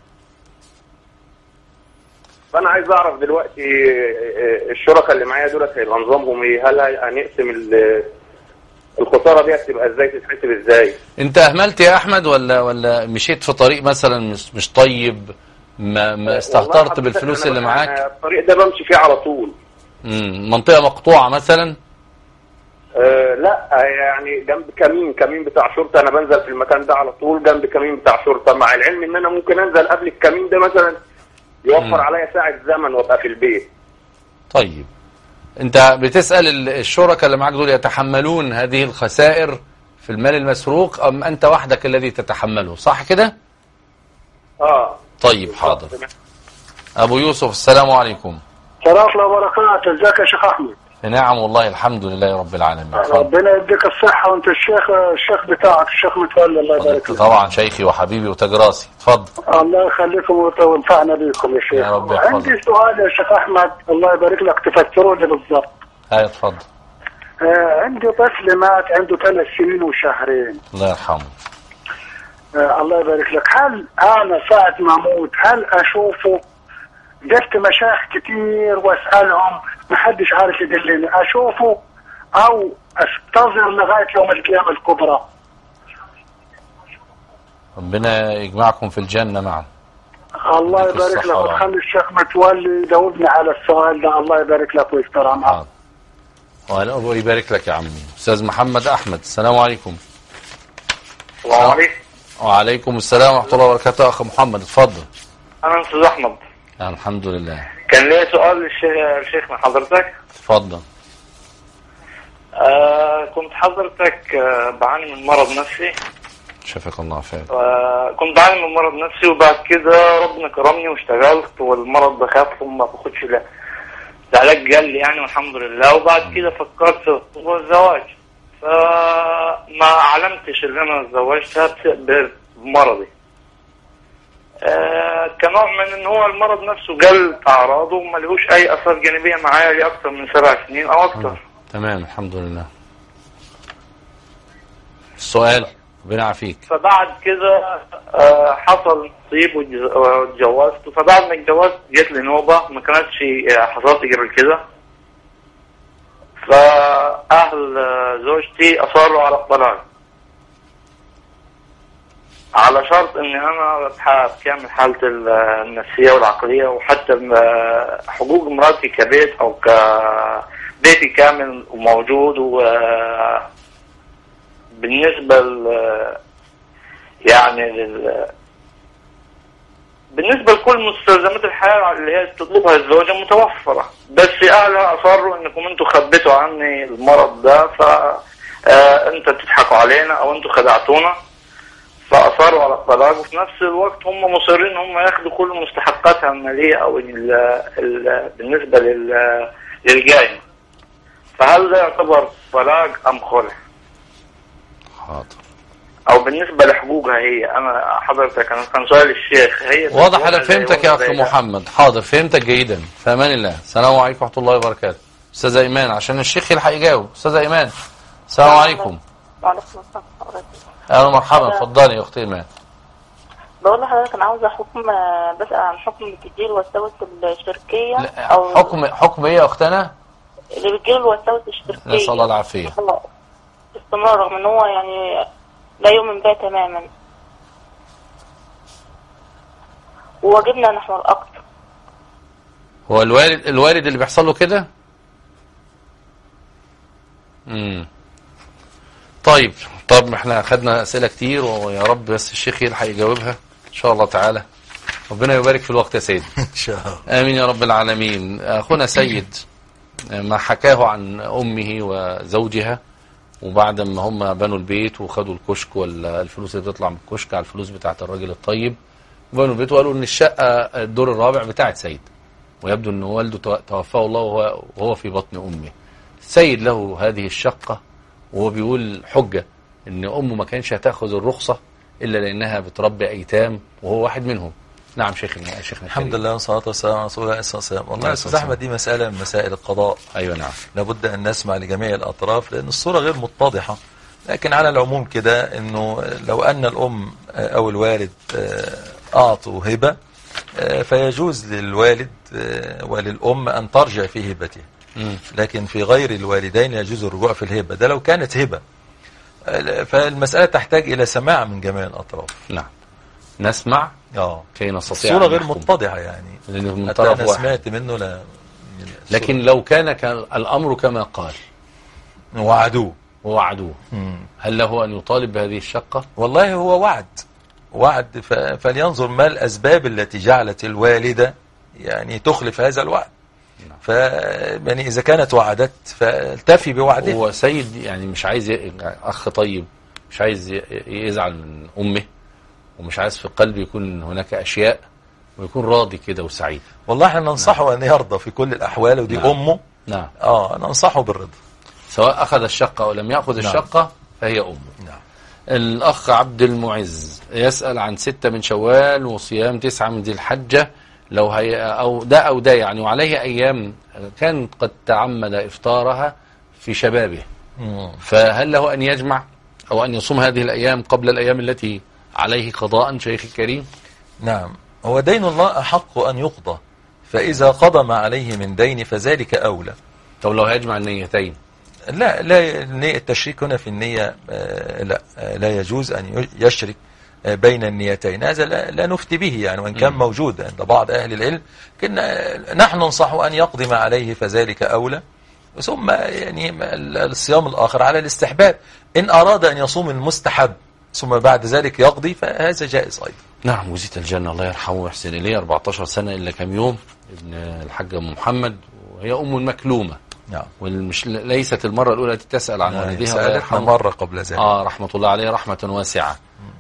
فانا عايز اعرف دلوقتي الشركاء اللي معايا دولت هيبقى نظامهم ايه؟ هل هنقسم الخساره دي هتبقى ازاي، تتحسب ازاي؟ انت اهملت يا احمد ولا مشيت في طريق مثلا مش طيب، ما استهترت بالفلوس اللي معاك؟ الطريق ده بمشي فيه على طول. منطقه مقطوعه مثلا؟ لا يعني جنب كمين بتاع شرطه، انا بنزل في المكان ده على طول جنب كمين بتاع شرطه، مع العلم ان انا ممكن انزل قبل الكمين ده مثلا يوفر عليا ساعه زمن وابقى في البيت. طيب انت بتسأل الشركاء اللي معاك دول يتحملون هذه الخسائر في المال المسروق ام انت وحدك الذي تتحمله، صح كده؟ طيب حاضر. ابو يوسف السلام عليكم. السلام الله وبركاته. ازيك يا شيخ احمد؟ نعم والله الحمد لله رب العالمين. ربنا يديك الصحه، وانت الشيخ بتاعك الشيخ متولي الله يبارك فيك. طبعا شيخي وحبيبي وتاج راسي. اتفضل. الله يخليكم وينفعنا بيكم يا شيخ. يا رب. عندي سؤال يا شيخ احمد، الله يبارك لك تفسروا لي بالضبط. اتفضل. عندي طفل مات عنده 3 سنين وشهرين. الله يرحمه. الله يبارك لك. هل انا ساعه ما اموت هل اشوفه؟ جبت مشايخ كتير واسالهم ما حدش عارف يدلني، اشوفه او استظهر لغايه يوم القيامه الكبرى؟ ربنا يجمعكم في الجنه معا. الله يبارك لك وتخلي الشيخ متولي يجاوبني على السؤال ده. الله يبارك لك ويستر معك. الله يبارك لك يا عمي. استاذ محمد احمد السلام عليكم. السلام عليكم. وعليكم السلام ورحمه الله وبركاته. اخ محمد اتفضل. انا استاذ احمد. الحمد لله. كان لي سؤال للشيخ من حضرتك. اتفضل. كنت حضرتك بعاني من مرض نفسي. شفاك الله فيك. كنت بعاني من مرض نفسي، وبعد كده ربنا كرمني واشتغلت والمرض ده خف وما باخدش علاج قال لي يعني والحمد لله. وبعد كده فكرت في الزواج، فما علمتش ان انا اتزوجتها بمرضي. كنوع من ان هو المرض نفسه قل اعراضه وما لهوش اي اثار جانبيه معايا لاكثر من 7 سنين او اكثر. تمام الحمد لله. السؤال ربنا يعافيك. فبعد كده حصل نصيب واتجوزت، فبعد ما اتجوزت جت لي نوبه ما كانتش حصلت قبل كده، فاهل زوجتي اصروا على الطلاق على شرط اني انا اتحقق كامل حالتي النفسيه والعقليه، وحتى حقوق مراتي كبيت او كبيتي كامل وموجود. وبالنسبه بالنسبه لكل مستلزمات الحياه اللي هي تطلبها الزوجه متوفره، بس اهلها اصروا انكم انتم خبيتوا عني المرض ده، انت بتضحكوا علينا او انتوا خدعتونا، فاصروا على الطلاق، وفي نفس الوقت هم مصرين هم ياخدوا كل مستحقاتها الماليه او بالنسبه للجاي. فهل ده يعتبر طلاق ام خلع؟ حاضر. او بالنسبه لحقوقها هي، انا حضرتك انا كان سؤال الشيخ هي واضح. انا فهمتك يا اخي محمد. حاضر، فهمتك جيدا. في امان الله. السلام عليكم ورحمه الله وبركاته. استاذه ايمان عشان الشيخ يلحق يجاوب. استاذه ايمان السلام عليكم. وعليكم السلام ورحمه الله. اهلا ومرحبا. اتفضلي يا اختي ايمان. بقول لحضرتك انا عاوزه حكم، بسأل عن حكم اللي بتجيله الوساوس الشركيه او حكم ايه يا اختنا؟ اللي بتجيله الوساوس الشركيه. نسأل الله العافيه. استمرار رغم ان هو يعني لا يؤمن بها تماما، وواجبنا نحن الاكثر. هو الوالد اللي بيحصل له كده؟ طيب احنا اخدنا اسئله كتير، ويا رب بس الشيخ يلحق يجاوبها ان شاء الله تعالى. ربنا يبارك في الوقت يا سيدي. ان شاء الله. امين يا رب العالمين. اخونا سيد ما حكاه عن امه وزوجها، وبعد ما هم بنوا البيت وخدوا الكشك ولا الفلوس اللي بتطلع من الكشك على الفلوس بتاعت الراجل الطيب، بنوا البيت وقالوا ان الشقه الدور الرابع بتاعت سيد، ويبدو ان والده توفاه الله وهو في بطن امه. سيد له هذه الشقه، وهو بيقول حجه ان امه ما كانش هتاخذ الرخصه الا لانها بتربي ايتام وهو واحد منهم. نعم شيخنا الحمد لله والصلاه والسلام على رسول الله صلى الله عليه وسلم. والله يا استاذ احمد دي مساله من مسائل القضاء. ايوه نعم. لابد ان نسمع لجميع الاطراف لان الصوره غير متضحه، لكن على العموم كده انه لو ان الام او الوالد اعطوا هبه فيجوز للوالد وللام ان ترجع في هبته، لكن في غير الوالدين يجوز الرجوع في الهبه. ده لو كانت هبه، فالمساله تحتاج الى سماع من جميع الاطراف. نعم نسمع كي نستطيع. الصورة غير متضحة يعني، لأنه حتى أنا سمعت منه لكن لو كان الأمر كما قال ووعدوه هل له أن يطالب بهذه الشقة؟ والله هو وعد فلينظر ما الأسباب التي جعلت الوالدة يعني تخلف هذا الوعد. يعني إذا كانت وعدت فالتفي بوعدها. هو سيد يعني مش عايز أخ طيب مش عايز يزعل من أمه، ومش عايز في القلب يكون هناك أشياء، ويكون راضي كده وسعيد. والله احنا ننصحه أن يرضى في كل الأحوال، ودي أمه. نعم. ننصحه بالرضا سواء أخذ الشقة أو لم يأخذ الشقة فهي أمه. نعم. الأخ عبد المعز يسأل عن 6 من شوال وصيام 9 من ذي الحجة، لو هي أو ده يعني، وعليه أيام كان قد تعمد إفطارها في شبابه، فهل له أن يجمع أو أن يصوم هذه الأيام قبل الأيام التي عليه قضاء شيخ الكريم؟ نعم، هو دين الله أحق أن يقضى، فإذا قضى ما عليه من دين فذلك أولى. طب لو هيجمع النيتين؟ لا التشريك هنا في النية لا يجوز أن يشرك بين النيتين، هذا لا نفتي به يعني، وإن كان موجود عند بعض أهل العلم، نحن ننصحه أن يقضي ما عليه فذلك أولى، ثم يعني الصيام الآخر على الاستحباب. إن أراد أن يصوم المستحب ثم بعد ذلك يقضي فهذا جائز أيضا. نعم. وزيت الجنة الله يرحمه ويحسن إليه، 14 سنة إلا كم يوم، ابن الحاج محمد، وهي أم مكلومة. نعم. ليست المرة الأولى التي تسأل عن والدها، سألتنا مرة قبل ذلك. رحمة الله عليه رحمة واسعة.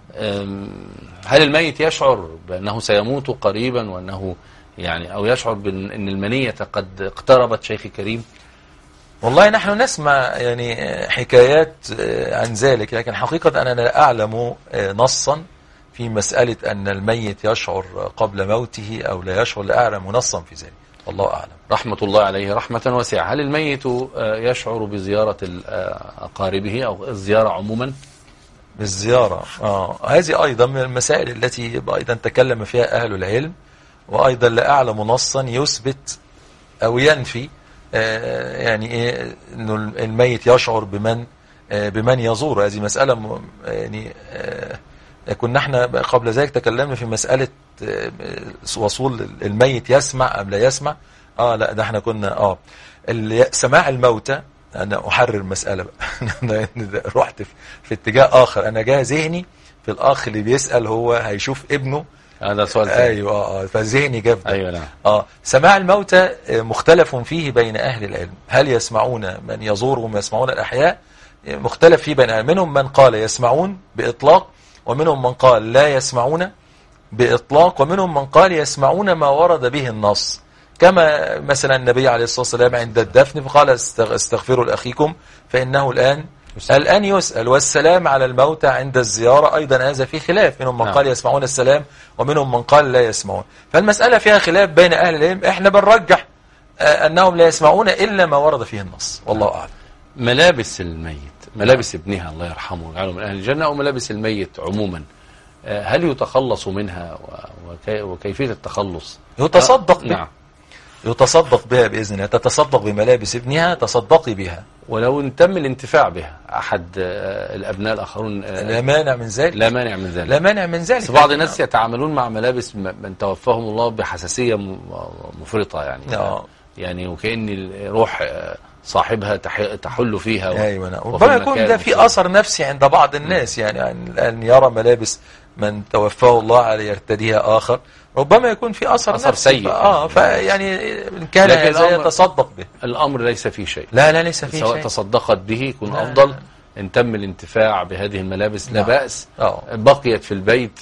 هل الميت يشعر بأنه سيموت قريبا وأنه يعني أو يشعر بأن المنية قد اقتربت شيخ كريم؟ والله نحن نسمع يعني حكايات عن ذلك، لكن حقيقة أنا لا أعلم نصا في مسألة أن الميت يشعر قبل موته أو لا يشعر، لا أعلم نصا في ذلك، والله أعلم. رحمة الله عليه رحمة واسعة. هل الميت يشعر بزيارة أقاربه أو الزيارة عموما؟ بالزيارة هذه أيضا من المسائل التي أيضا تكلم فيها أهل العلم، وأيضا لا أعلم نصا يثبت أو ينفي يعني إيه إنه الميت يشعر بمن يزور. هذه مسألة يعني كنا احنا قبل ذلك تكلمنا في مسألة وصول الميت يسمع أم لا يسمع. لا ده احنا كنا سماع الموتى. أنا أحرر مسألة بقى رحت في اتجاه آخر، أنا جاء ذهني في الأخ اللي بيسأل هو هيشوف ابنه. هذا سؤال ثاني. أيوة فذهني جاب ده. أيوة نعم. سماع الموتى مختلف فيه بين أهل العلم، هل يسمعون من يزورهم يسمعون الأحياء؟ مختلف فيه بين منهم من قال يسمعون بإطلاق، ومنهم من قال لا يسمعون بإطلاق، ومنهم من قال يسمعون ما ورد به النص، كما مثلا النبي عليه الصلاة والسلام عند الدفن فقال استغفروا لأخيكم فإنه الآن يسأل، والسلام على الموتى عند الزيارة أيضا هذا فيه خلاف، منهم من قال يسمعون السلام ومنهم من قال لا يسمعون. فالمسألة فيها خلاف بين أهل العلم، احنا بنرجح أنهم لا يسمعون إلا ما ورد فيه النص، والله أعلم. ملابس الميت، ملابس ابنها الله يرحمه ويجعله من أهل الجنة، أو ملابس الميت عموما، هل يتخلص منها وكيفية التخلص؟ يتصدق بها. نعم. يتصدق بها بإذن الله، تتصدق بملابس ابنها تصدقي بها، ولو تم الانتفاع بها أحد الأبناء الآخرون لا مانع من ذلك. لا مانع من ذلك. لا مانع من ذلك. بعض الناس يتعاملون مع ملابس من توفاهم الله بحساسية مفرطة يعني. يعني وكأن روح صاحبها تحل فيها. أيوة. ربما يكون ده في أثر نفسي عند بعض الناس، يعني أن يرى ملابس من توفاه الله على يرتديها آخر، ربما يكون في أثر سيء. فيعني إن كان هذا يتصدق به. الأمر ليس فيه شيء. لا ليس فيه شيء. سواء تصدقت به يكون أفضل. إن تم الانتفاع بهذه الملابس لا بأس. بقيت في البيت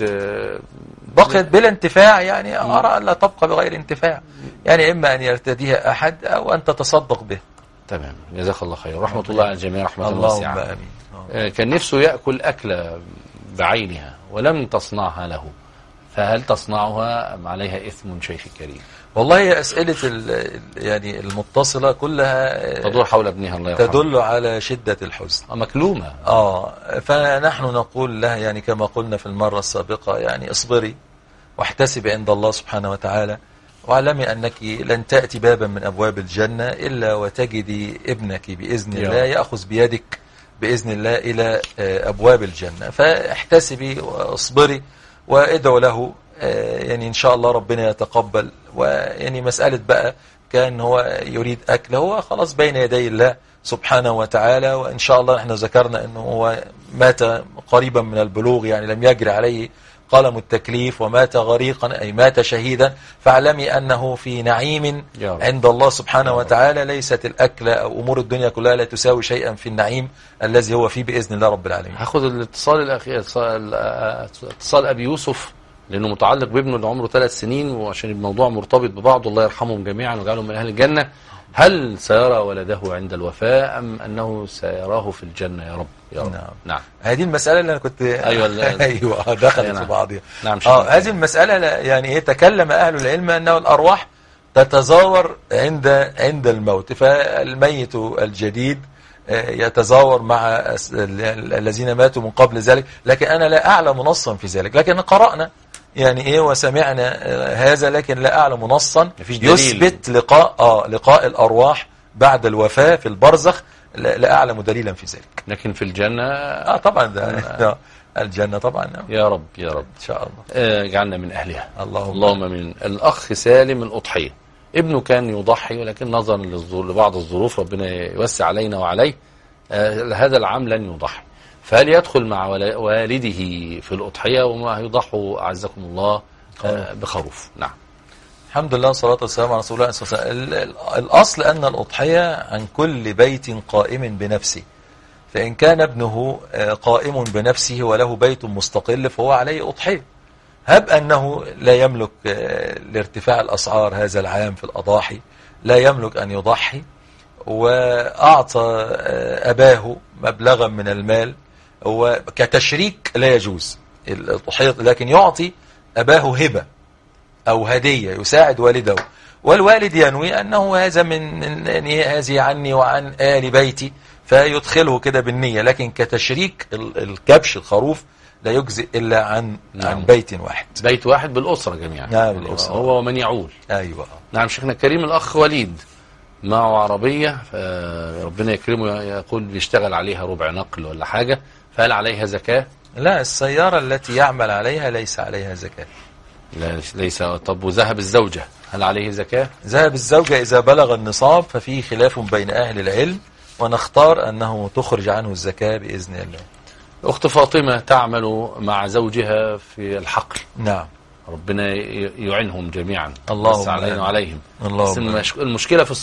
بقيت بلا انتفاع، يعني أرى أن لا تبقى بغير انتفاع، يعني إما أن يرتديها أحد أو أن تتصدق به. تمام، جزاك الله خير، رحمة الله على الجميع رحمة واسعة. اللهم آمين. كان نفسه يأكل أكلة بعينها ولم تصنعها له، فهل تصنعها عليها إثم شيخ الكريم؟ والله أسئلة يعني المتصلة كلها تدور حول ابنها الله يرحمه، تدل على شدة الحزن مكلومة. فنحن نقول لها يعني كما قلنا في المرة السابقة، يعني اصبري واحتسبي عند الله سبحانه وتعالى، واعلمي أنك لن تأتي بابا من أبواب الجنة إلا وتجدي ابنك بإذن الله يأخذ بيدك بإذن الله إلى أبواب الجنة. فاحتسبي واصبري وادعو له، يعني إن شاء الله ربنا يتقبل. ويعني مسألة بقى كان هو يريد أكل، هو خلاص بين يدي الله سبحانه وتعالى، وإن شاء الله نحن ذكرنا أنه هو مات قريبا من البلوغ، يعني لم يجري عليه قلم التكليف، ومات غريقا أي مات شهيدا. فاعلمي أنه في نعيم عند الله سبحانه وتعالى، ليست الأكل أو أمور الدنيا كلها لا تساوي شيئا في النعيم الذي هو فيه بإذن الله رب العالمين. هاخد الاتصال الأخير، اتصال أبي يوسف، لأنه متعلق بابنه اللي عمره 3 سنين، وعشان الموضوع مرتبط ببعض، الله يرحمهم جميعا ويجعلهم من أهل الجنة. هل سيرى ولده عند الوفاة أم أنه سيراه في الجنة يا رب؟ نعم. هذه المسألة اللي أنا كنت أيوة دخلت في بعضها. نعم. هذه المسألة يعني تكلم أهل العلم أنه الأرواح تتزاور عند الموت، فالميت الجديد يتزاور مع الذين ماتوا من قبل ذلك، لكن أنا لا أعلم نصا في ذلك، لكن قرأنا يعني وسمعنا هذا، لكن لا أعلم نصا يثبت لقاء الأرواح بعد الوفاة في البرزخ، لا أعلم دليلا في ذلك. لكن في الجنة طبعا ده الجنة طبعا. يا رب يا رب إن شاء الله اجعلنا من أهلها. اللهم من الأخ سالم الأضحية، ابنه كان يضحي، ولكن نظرا لبعض الظروف ربنا يوسع علينا وعليه هذا العام لن يضحي، فهل يدخل مع والده في الأضحية وما يضحوا أعزكم الله بخروف؟ نعم. الحمد لله والصلاة والسلام على رسول الله صلى الله عليه وسلم. الأصل أن الأضحية عن كل بيت قائم بنفسه، فإن كان ابنه قائم بنفسه وله بيت مستقل فهو عليه أضحية. هب أنه لا يملك لارتفاع الأسعار هذا العام في الأضاحي، لا يملك أن يضحي، وأعطى أباه مبلغا من المال، وكتشريك لا يجوز الأضحية، لكن يعطي أباه هبة أو هدية يساعد والده، والوالد ينوي أنه هذا من هذه عني وعن آل بيتي، فيدخله كده بالنية. لكن كتشريك الكبش الخروف لا يجزئ إلا عن بيت واحد، بيت واحد بالأسرة جميعا. نعم بالأسرة، هو ومن يعول. أيوة. نعم. شيخنا الكريم، الأخ وليد معه عربية، ربنا يكرمه، يقول بيشتغل عليها ربع نقل ولا حاجة، فهل عليها زكاة؟ لا، السيارة التي يعمل عليها ليس عليها زكاة. لا ليس. طب وذهب الزوجة هل عليه زكاة؟ ذهب الزوجة إذا بلغ النصاب ففيه خلاف بين أهل العلم، ونختار أنه تخرج عنه الزكاة بإذن الله. أخت فاطمة تعمل مع زوجها في الحقل. نعم. ربنا يعينهم جميعا. اللهم علينا وعليهم. اللهم. المشكلة في الصلاة،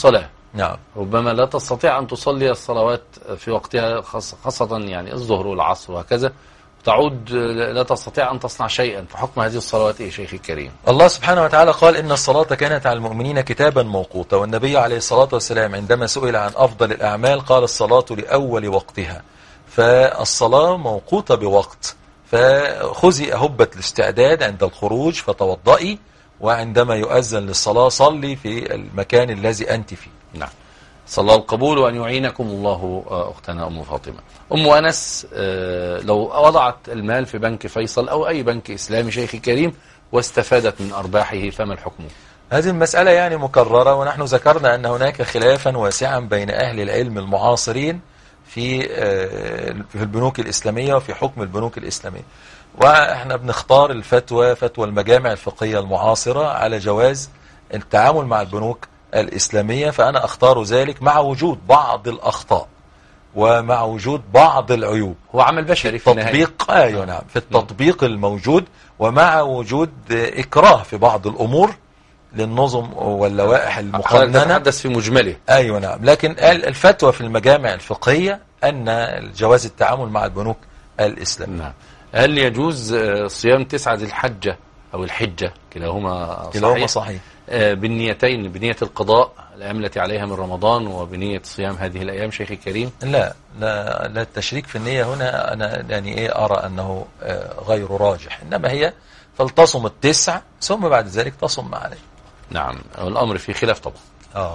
نعم. ربما لا تستطيع أن تصلي الصلوات في وقتها، خاصة يعني الظهر والعصر وهكذا، تعود لا تستطيع أن تصنع شيئا. فحكم هذه الصلوات إيه شيخي الكريم؟ الله سبحانه وتعالى قال إن الصلاة كانت على المؤمنين كتابا موقوتا، والنبي عليه الصلاة والسلام عندما سئل عن أفضل الأعمال قال الصلاة لأول وقتها، فالصلاة موقوتة بوقت، فخذي أهبة الاستعداد عند الخروج فتوضئي، وعندما يؤذن للصلاة صلي في المكان الذي أنت فيه. نعم. صلى الله القبول وأن يعينكم الله. أختنا أم فاطمة، أم أنس، لو وضعت المال في بنك فيصل أو أي بنك إسلامي شيخي الكريم واستفادت من أرباحه فما الحكم؟ هذه المسألة يعني مكررة، ونحن ذكرنا أن هناك خلافا واسعا بين أهل العلم المعاصرين في البنوك الإسلامية وفي حكم البنوك الإسلامية، وإحنا بنختار الفتوى، فتوى المجامع الفقهية المعاصرة على جواز التعامل مع البنوك الإسلامية، فأنا أختار ذلك مع وجود بعض الأخطاء ومع وجود بعض العيوب. هو عمل بشري في التطبيق. أيوة نعم، في التطبيق الموجود، ومع وجود إكراه في بعض الأمور للنظم واللوائح المقننة. نتحدث في مجمله. أيوة نعم، لكن الفتوى في المجامع الفقهية أن جواز التعامل مع البنوك الإسلامية. نعم. هل يجوز صيام 9 ذي الحجة أو الحجة كلاهما صحيح بالنيتين، بنية القضاء الأيام التي عليها من رمضان وبنية صيام هذه الأيام شيخي الكريم؟ لا التشريك في النية هنا أنا يعني أرى أنه غير راجح، إنما هي فلتصم 9 ثم بعد ذلك تصم عليه. نعم. الأمر فيه خلاف طبعا.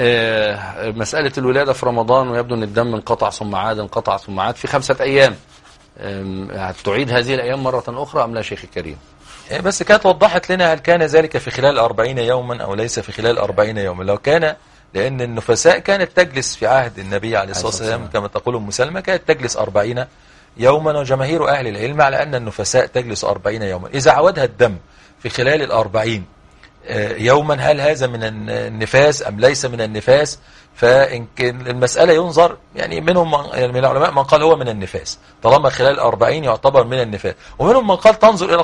مسألة الولادة في رمضان ويبدو أن الدم انقطع ثم عاد في 5 أيام، هتعيد هذه الأيام مرة أخرى أم لا شيخ الكريم؟ بس كانت وضحت لنا هل كان ذلك في خلال 40 يوما أو ليس في خلال 40 يوما. لو كان، لأن النفساء كانت تجلس في عهد النبي عليه الصلاة والسلام كما تقول أم سلمة، كانت تجلس 40 يوما، وجماهير أهل العلم على أن النفساء تجلس 40 يوما. إذا عودها الدم في خلال 40 يوما هل هذا من النفاس أم ليس من النفاس؟ فإن كان المسألة ينظر، يعني منهم من العلماء من قال هو من النفاس طالما خلال 40 يعتبر من النفاس، ومنهم من قال تنظر إلى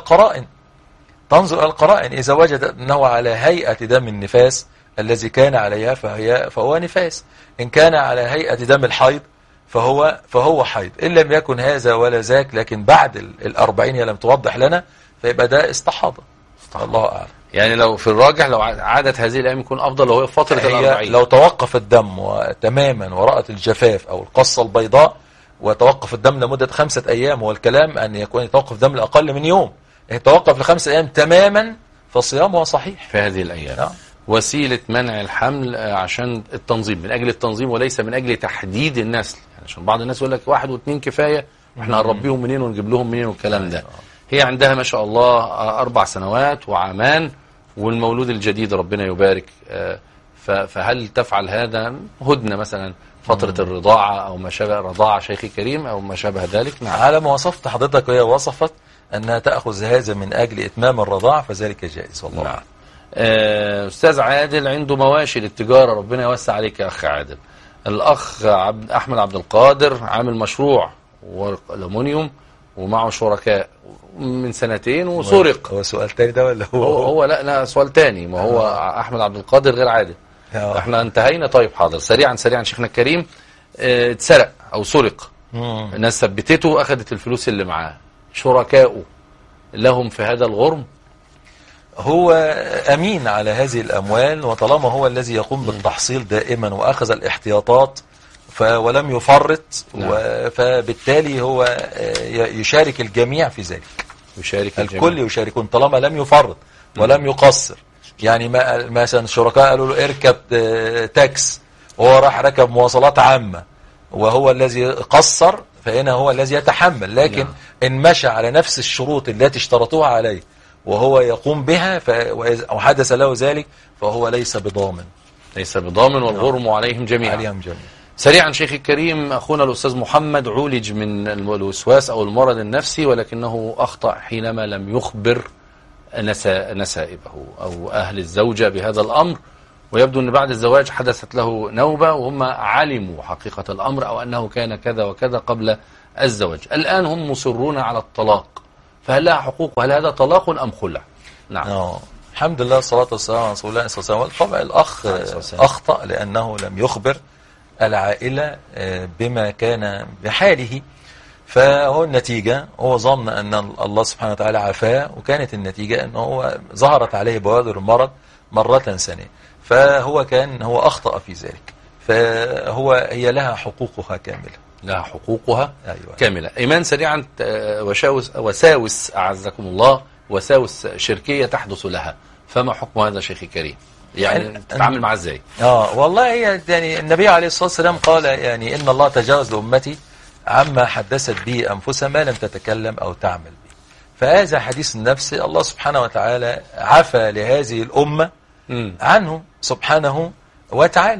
القرائن، إذا وجد أنه على هيئة دم النفاس الذي كان عليها فهو نفاس، إن كان على هيئة دم الحيض فهو حيض، إن لم يكن هذا ولا ذاك، لكن بعد 40 لم توضح لنا فيبقى ده استحاضة. الله أعلم. يعني لو في الراجح لو عادت هذه الأيام يكون أفضل لو هي في فترة 40. لو توقف الدم تماما ورأت الجفاف أو القصة البيضاء وتوقف الدم لمدة 5 أيام، والكلام أن يكون يتوقف الدم لأقل من يوم، يتوقف ل5 أيام تماما فصيامها صحيح في هذه الأيام. وسيلة منع الحمل عشان التنظيم، من أجل التنظيم وليس من أجل تحديد النسل، يعني عشان بعض الناس يقول لك 1 و2 كفاية، احنا هنربيهم منين ونجيب لهم منين والكلام ده. هي عندها ما شاء الله 4 سنوات وعامان، والمولود الجديد ربنا يبارك، فهل تفعل هذا هدنة مثلا فترة الرضاعة أو ما شابه الرضاعة شيخي كريم أو ما شابه ذلك؟ نعم. على ما وصفت حضرتك وهي وصفت أنها تأخذ هذا من أجل إتمام الرضاعة فذلك جائز والله. نعم. أستاذ عادل عنده مواشي للتجارة، ربنا يوسع عليك يا أخ عادل. الأخ أحمد عبد القادر عامل مشروع ورق ألومنيوم ومعه شركاء من 2 وسرق. هو سؤال تاني ده ولا هو لا سؤال تاني، ما هو أحمد عبد القادر غير عادل. احنا انتهينا. طيب حاضر، سريعا شيخنا الكريم. اتسرق أو سرق، الناس ثبتته أخذت الفلوس اللي معاه، شركائه لهم في هذا الغرم؟ هو أمين على هذه الأموال، وطالما هو الذي يقوم بالتحصيل دائما وأخذ الاحتياطات ولم يفرط، فبالتالي هو يشارك الجميع في ذلك. الكل يشاركون طالما لم يفرط ولم يقصر. يعني مثلا الشركاء قالوا له اركب تاكس وهو راح ركب مواصلات عامة وهو الذي قصر، فهنا هو الذي يتحمل. لكن إن مشى على نفس الشروط التي اشترطوها عليه وهو يقوم بها وحدث له ذلك فهو ليس بضامن. والغرم عليهم جميعا. سريعا شيخي الكريم، أخونا الأستاذ محمد عولج من الوسواس أو المرض النفسي، ولكنه أخطأ حينما لم يخبر نسائبه أو أهل الزوجة بهذا الأمر، ويبدو أن بعد الزواج حدثت له نوبة وهم علموا حقيقة الأمر أو أنه كان كذا وكذا قبل الزواج. الآن هم مصرون على الطلاق، فهل لها حقوق وهل هذا طلاق أم خلع؟ نعم. الحمد لله والصلاة والسلام على رسول الله صلى الله عليه وسلم. طبعا الأخ أخطأ لأنه لم يخبر العائلة بما كان بحاله، فهو النتيجة هو ظن أن الله سبحانه وتعالى عافاه، وكانت النتيجة أنه هو ظهرت عليه بوادر المرض مرة ثانية، فهو هو أخطأ في ذلك، هي لها حقوقها كاملة. لها حقوقها أيوة. كاملة. إيمان سريعا، وساوس أعزكم الله، وساوس شركية تحدث لها، فما حكم هذا شيخي كريم؟ يعني تتعامل معها ازاي؟ والله هي يعني النبي عليه الصلاة والسلام قال يعني إن الله تجاوز لأمتي عما حدثت به أنفسها ما لم تتكلم أو تعمل به. فهذا حديث النفس، الله سبحانه وتعالى عفى لهذه الأمة عنه سبحانه وتعالى.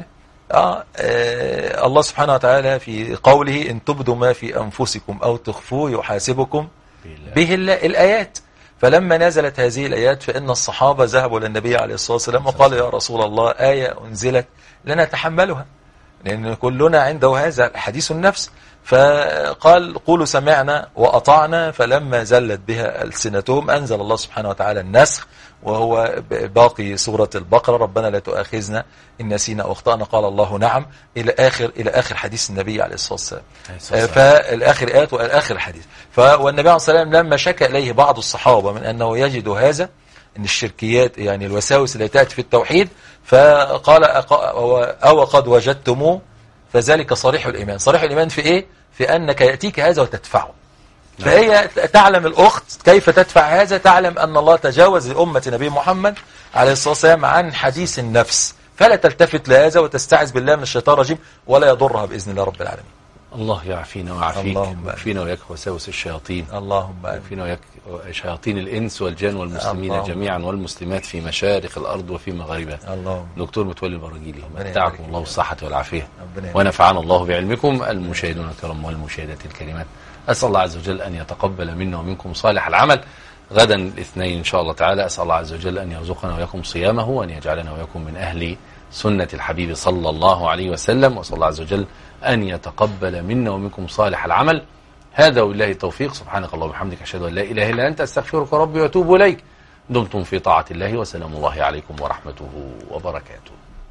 الله سبحانه وتعالى في قوله إن تبدوا ما في أنفسكم أو تخفوه يحاسبكم به الآيات. فلما نزلت هذه الآيات فإن الصحابة ذهبوا للنبي عليه الصلاة والسلام وقالوا يا رسول الله آية أنزلت لنتحملها، لأن كلنا عنده هذا حديث النفس. فقال قولوا سمعنا وأطعنا، فلما زلت بها ألسنتهم أنزل الله سبحانه وتعالى النسخ، وهو باقي سورة البقرة ربنا لا تؤاخذنا إن نسينا أو أخطأنا قال الله نعم إلى آخر حديث النبي عليه الصلاة والسلام. فالآخر آيات والآخر الحديث. والنبي عليه الصلاة والسلام لما شكى إليه بعض الصحابة من أنه يجد هذا إن الشركيات يعني الوساوس التي تأتي في التوحيد، فقال أو قد وجدتموه فذلك صريح الإيمان. صريح الإيمان في إيه؟ في أنك يأتيك هذا وتدفعه. فهي تعلم الأخت كيف تدفع هذا، تعلم أن الله تجاوز لأمة نبي محمد عليه الصلاة والسلام عن حديث النفس، فلا تلتفت لهذا وتستعذ بالله من الشيطان الرجيم ولا يضرها بإذن الله رب العالمين. الله يعافينا ويعافيك، ويعافينا وياك وساوس الشياطين، اللهم يعافينا وياك شياطين الإنس والجن والمسلمين جميعا والمسلمات في مشارق الأرض وفي مغاربها. دكتور متولي البراجيلي، متعكم الله بالصحة والعافية ونفعنا الله بعلمكم. المشاهدون الكرام والمشاهدات الكريمات، أسأل الله عز وجل أن يتقبل منا ومنكم صالح العمل. غدا الاثنين إن شاء الله تعالى أسأل الله عز وجل أن يرزقنا وياكم صيامه، وأن يجعلنا وياكم من أهل سنة الحبيب صلى الله عليه وسلم، وأسأل الله عز وجل أن يتقبل منا ومنكم صالح العمل. هذا وبالله التوفيق. سبحانك اللهم وبحمدك، أشهد أن لا إله إلا أنت، أستغفرك ربي وأتوب إليك. دمتم في طاعة الله، وسلام الله عليكم ورحمته وبركاته.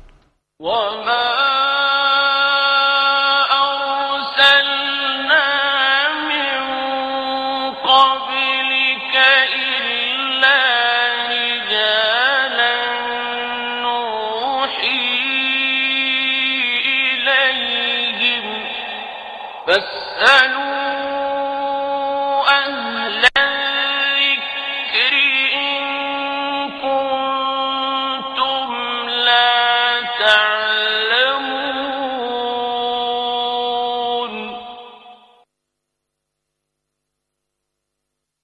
وما أرسلنا من قبلك إلا رجالا نوحي إليهم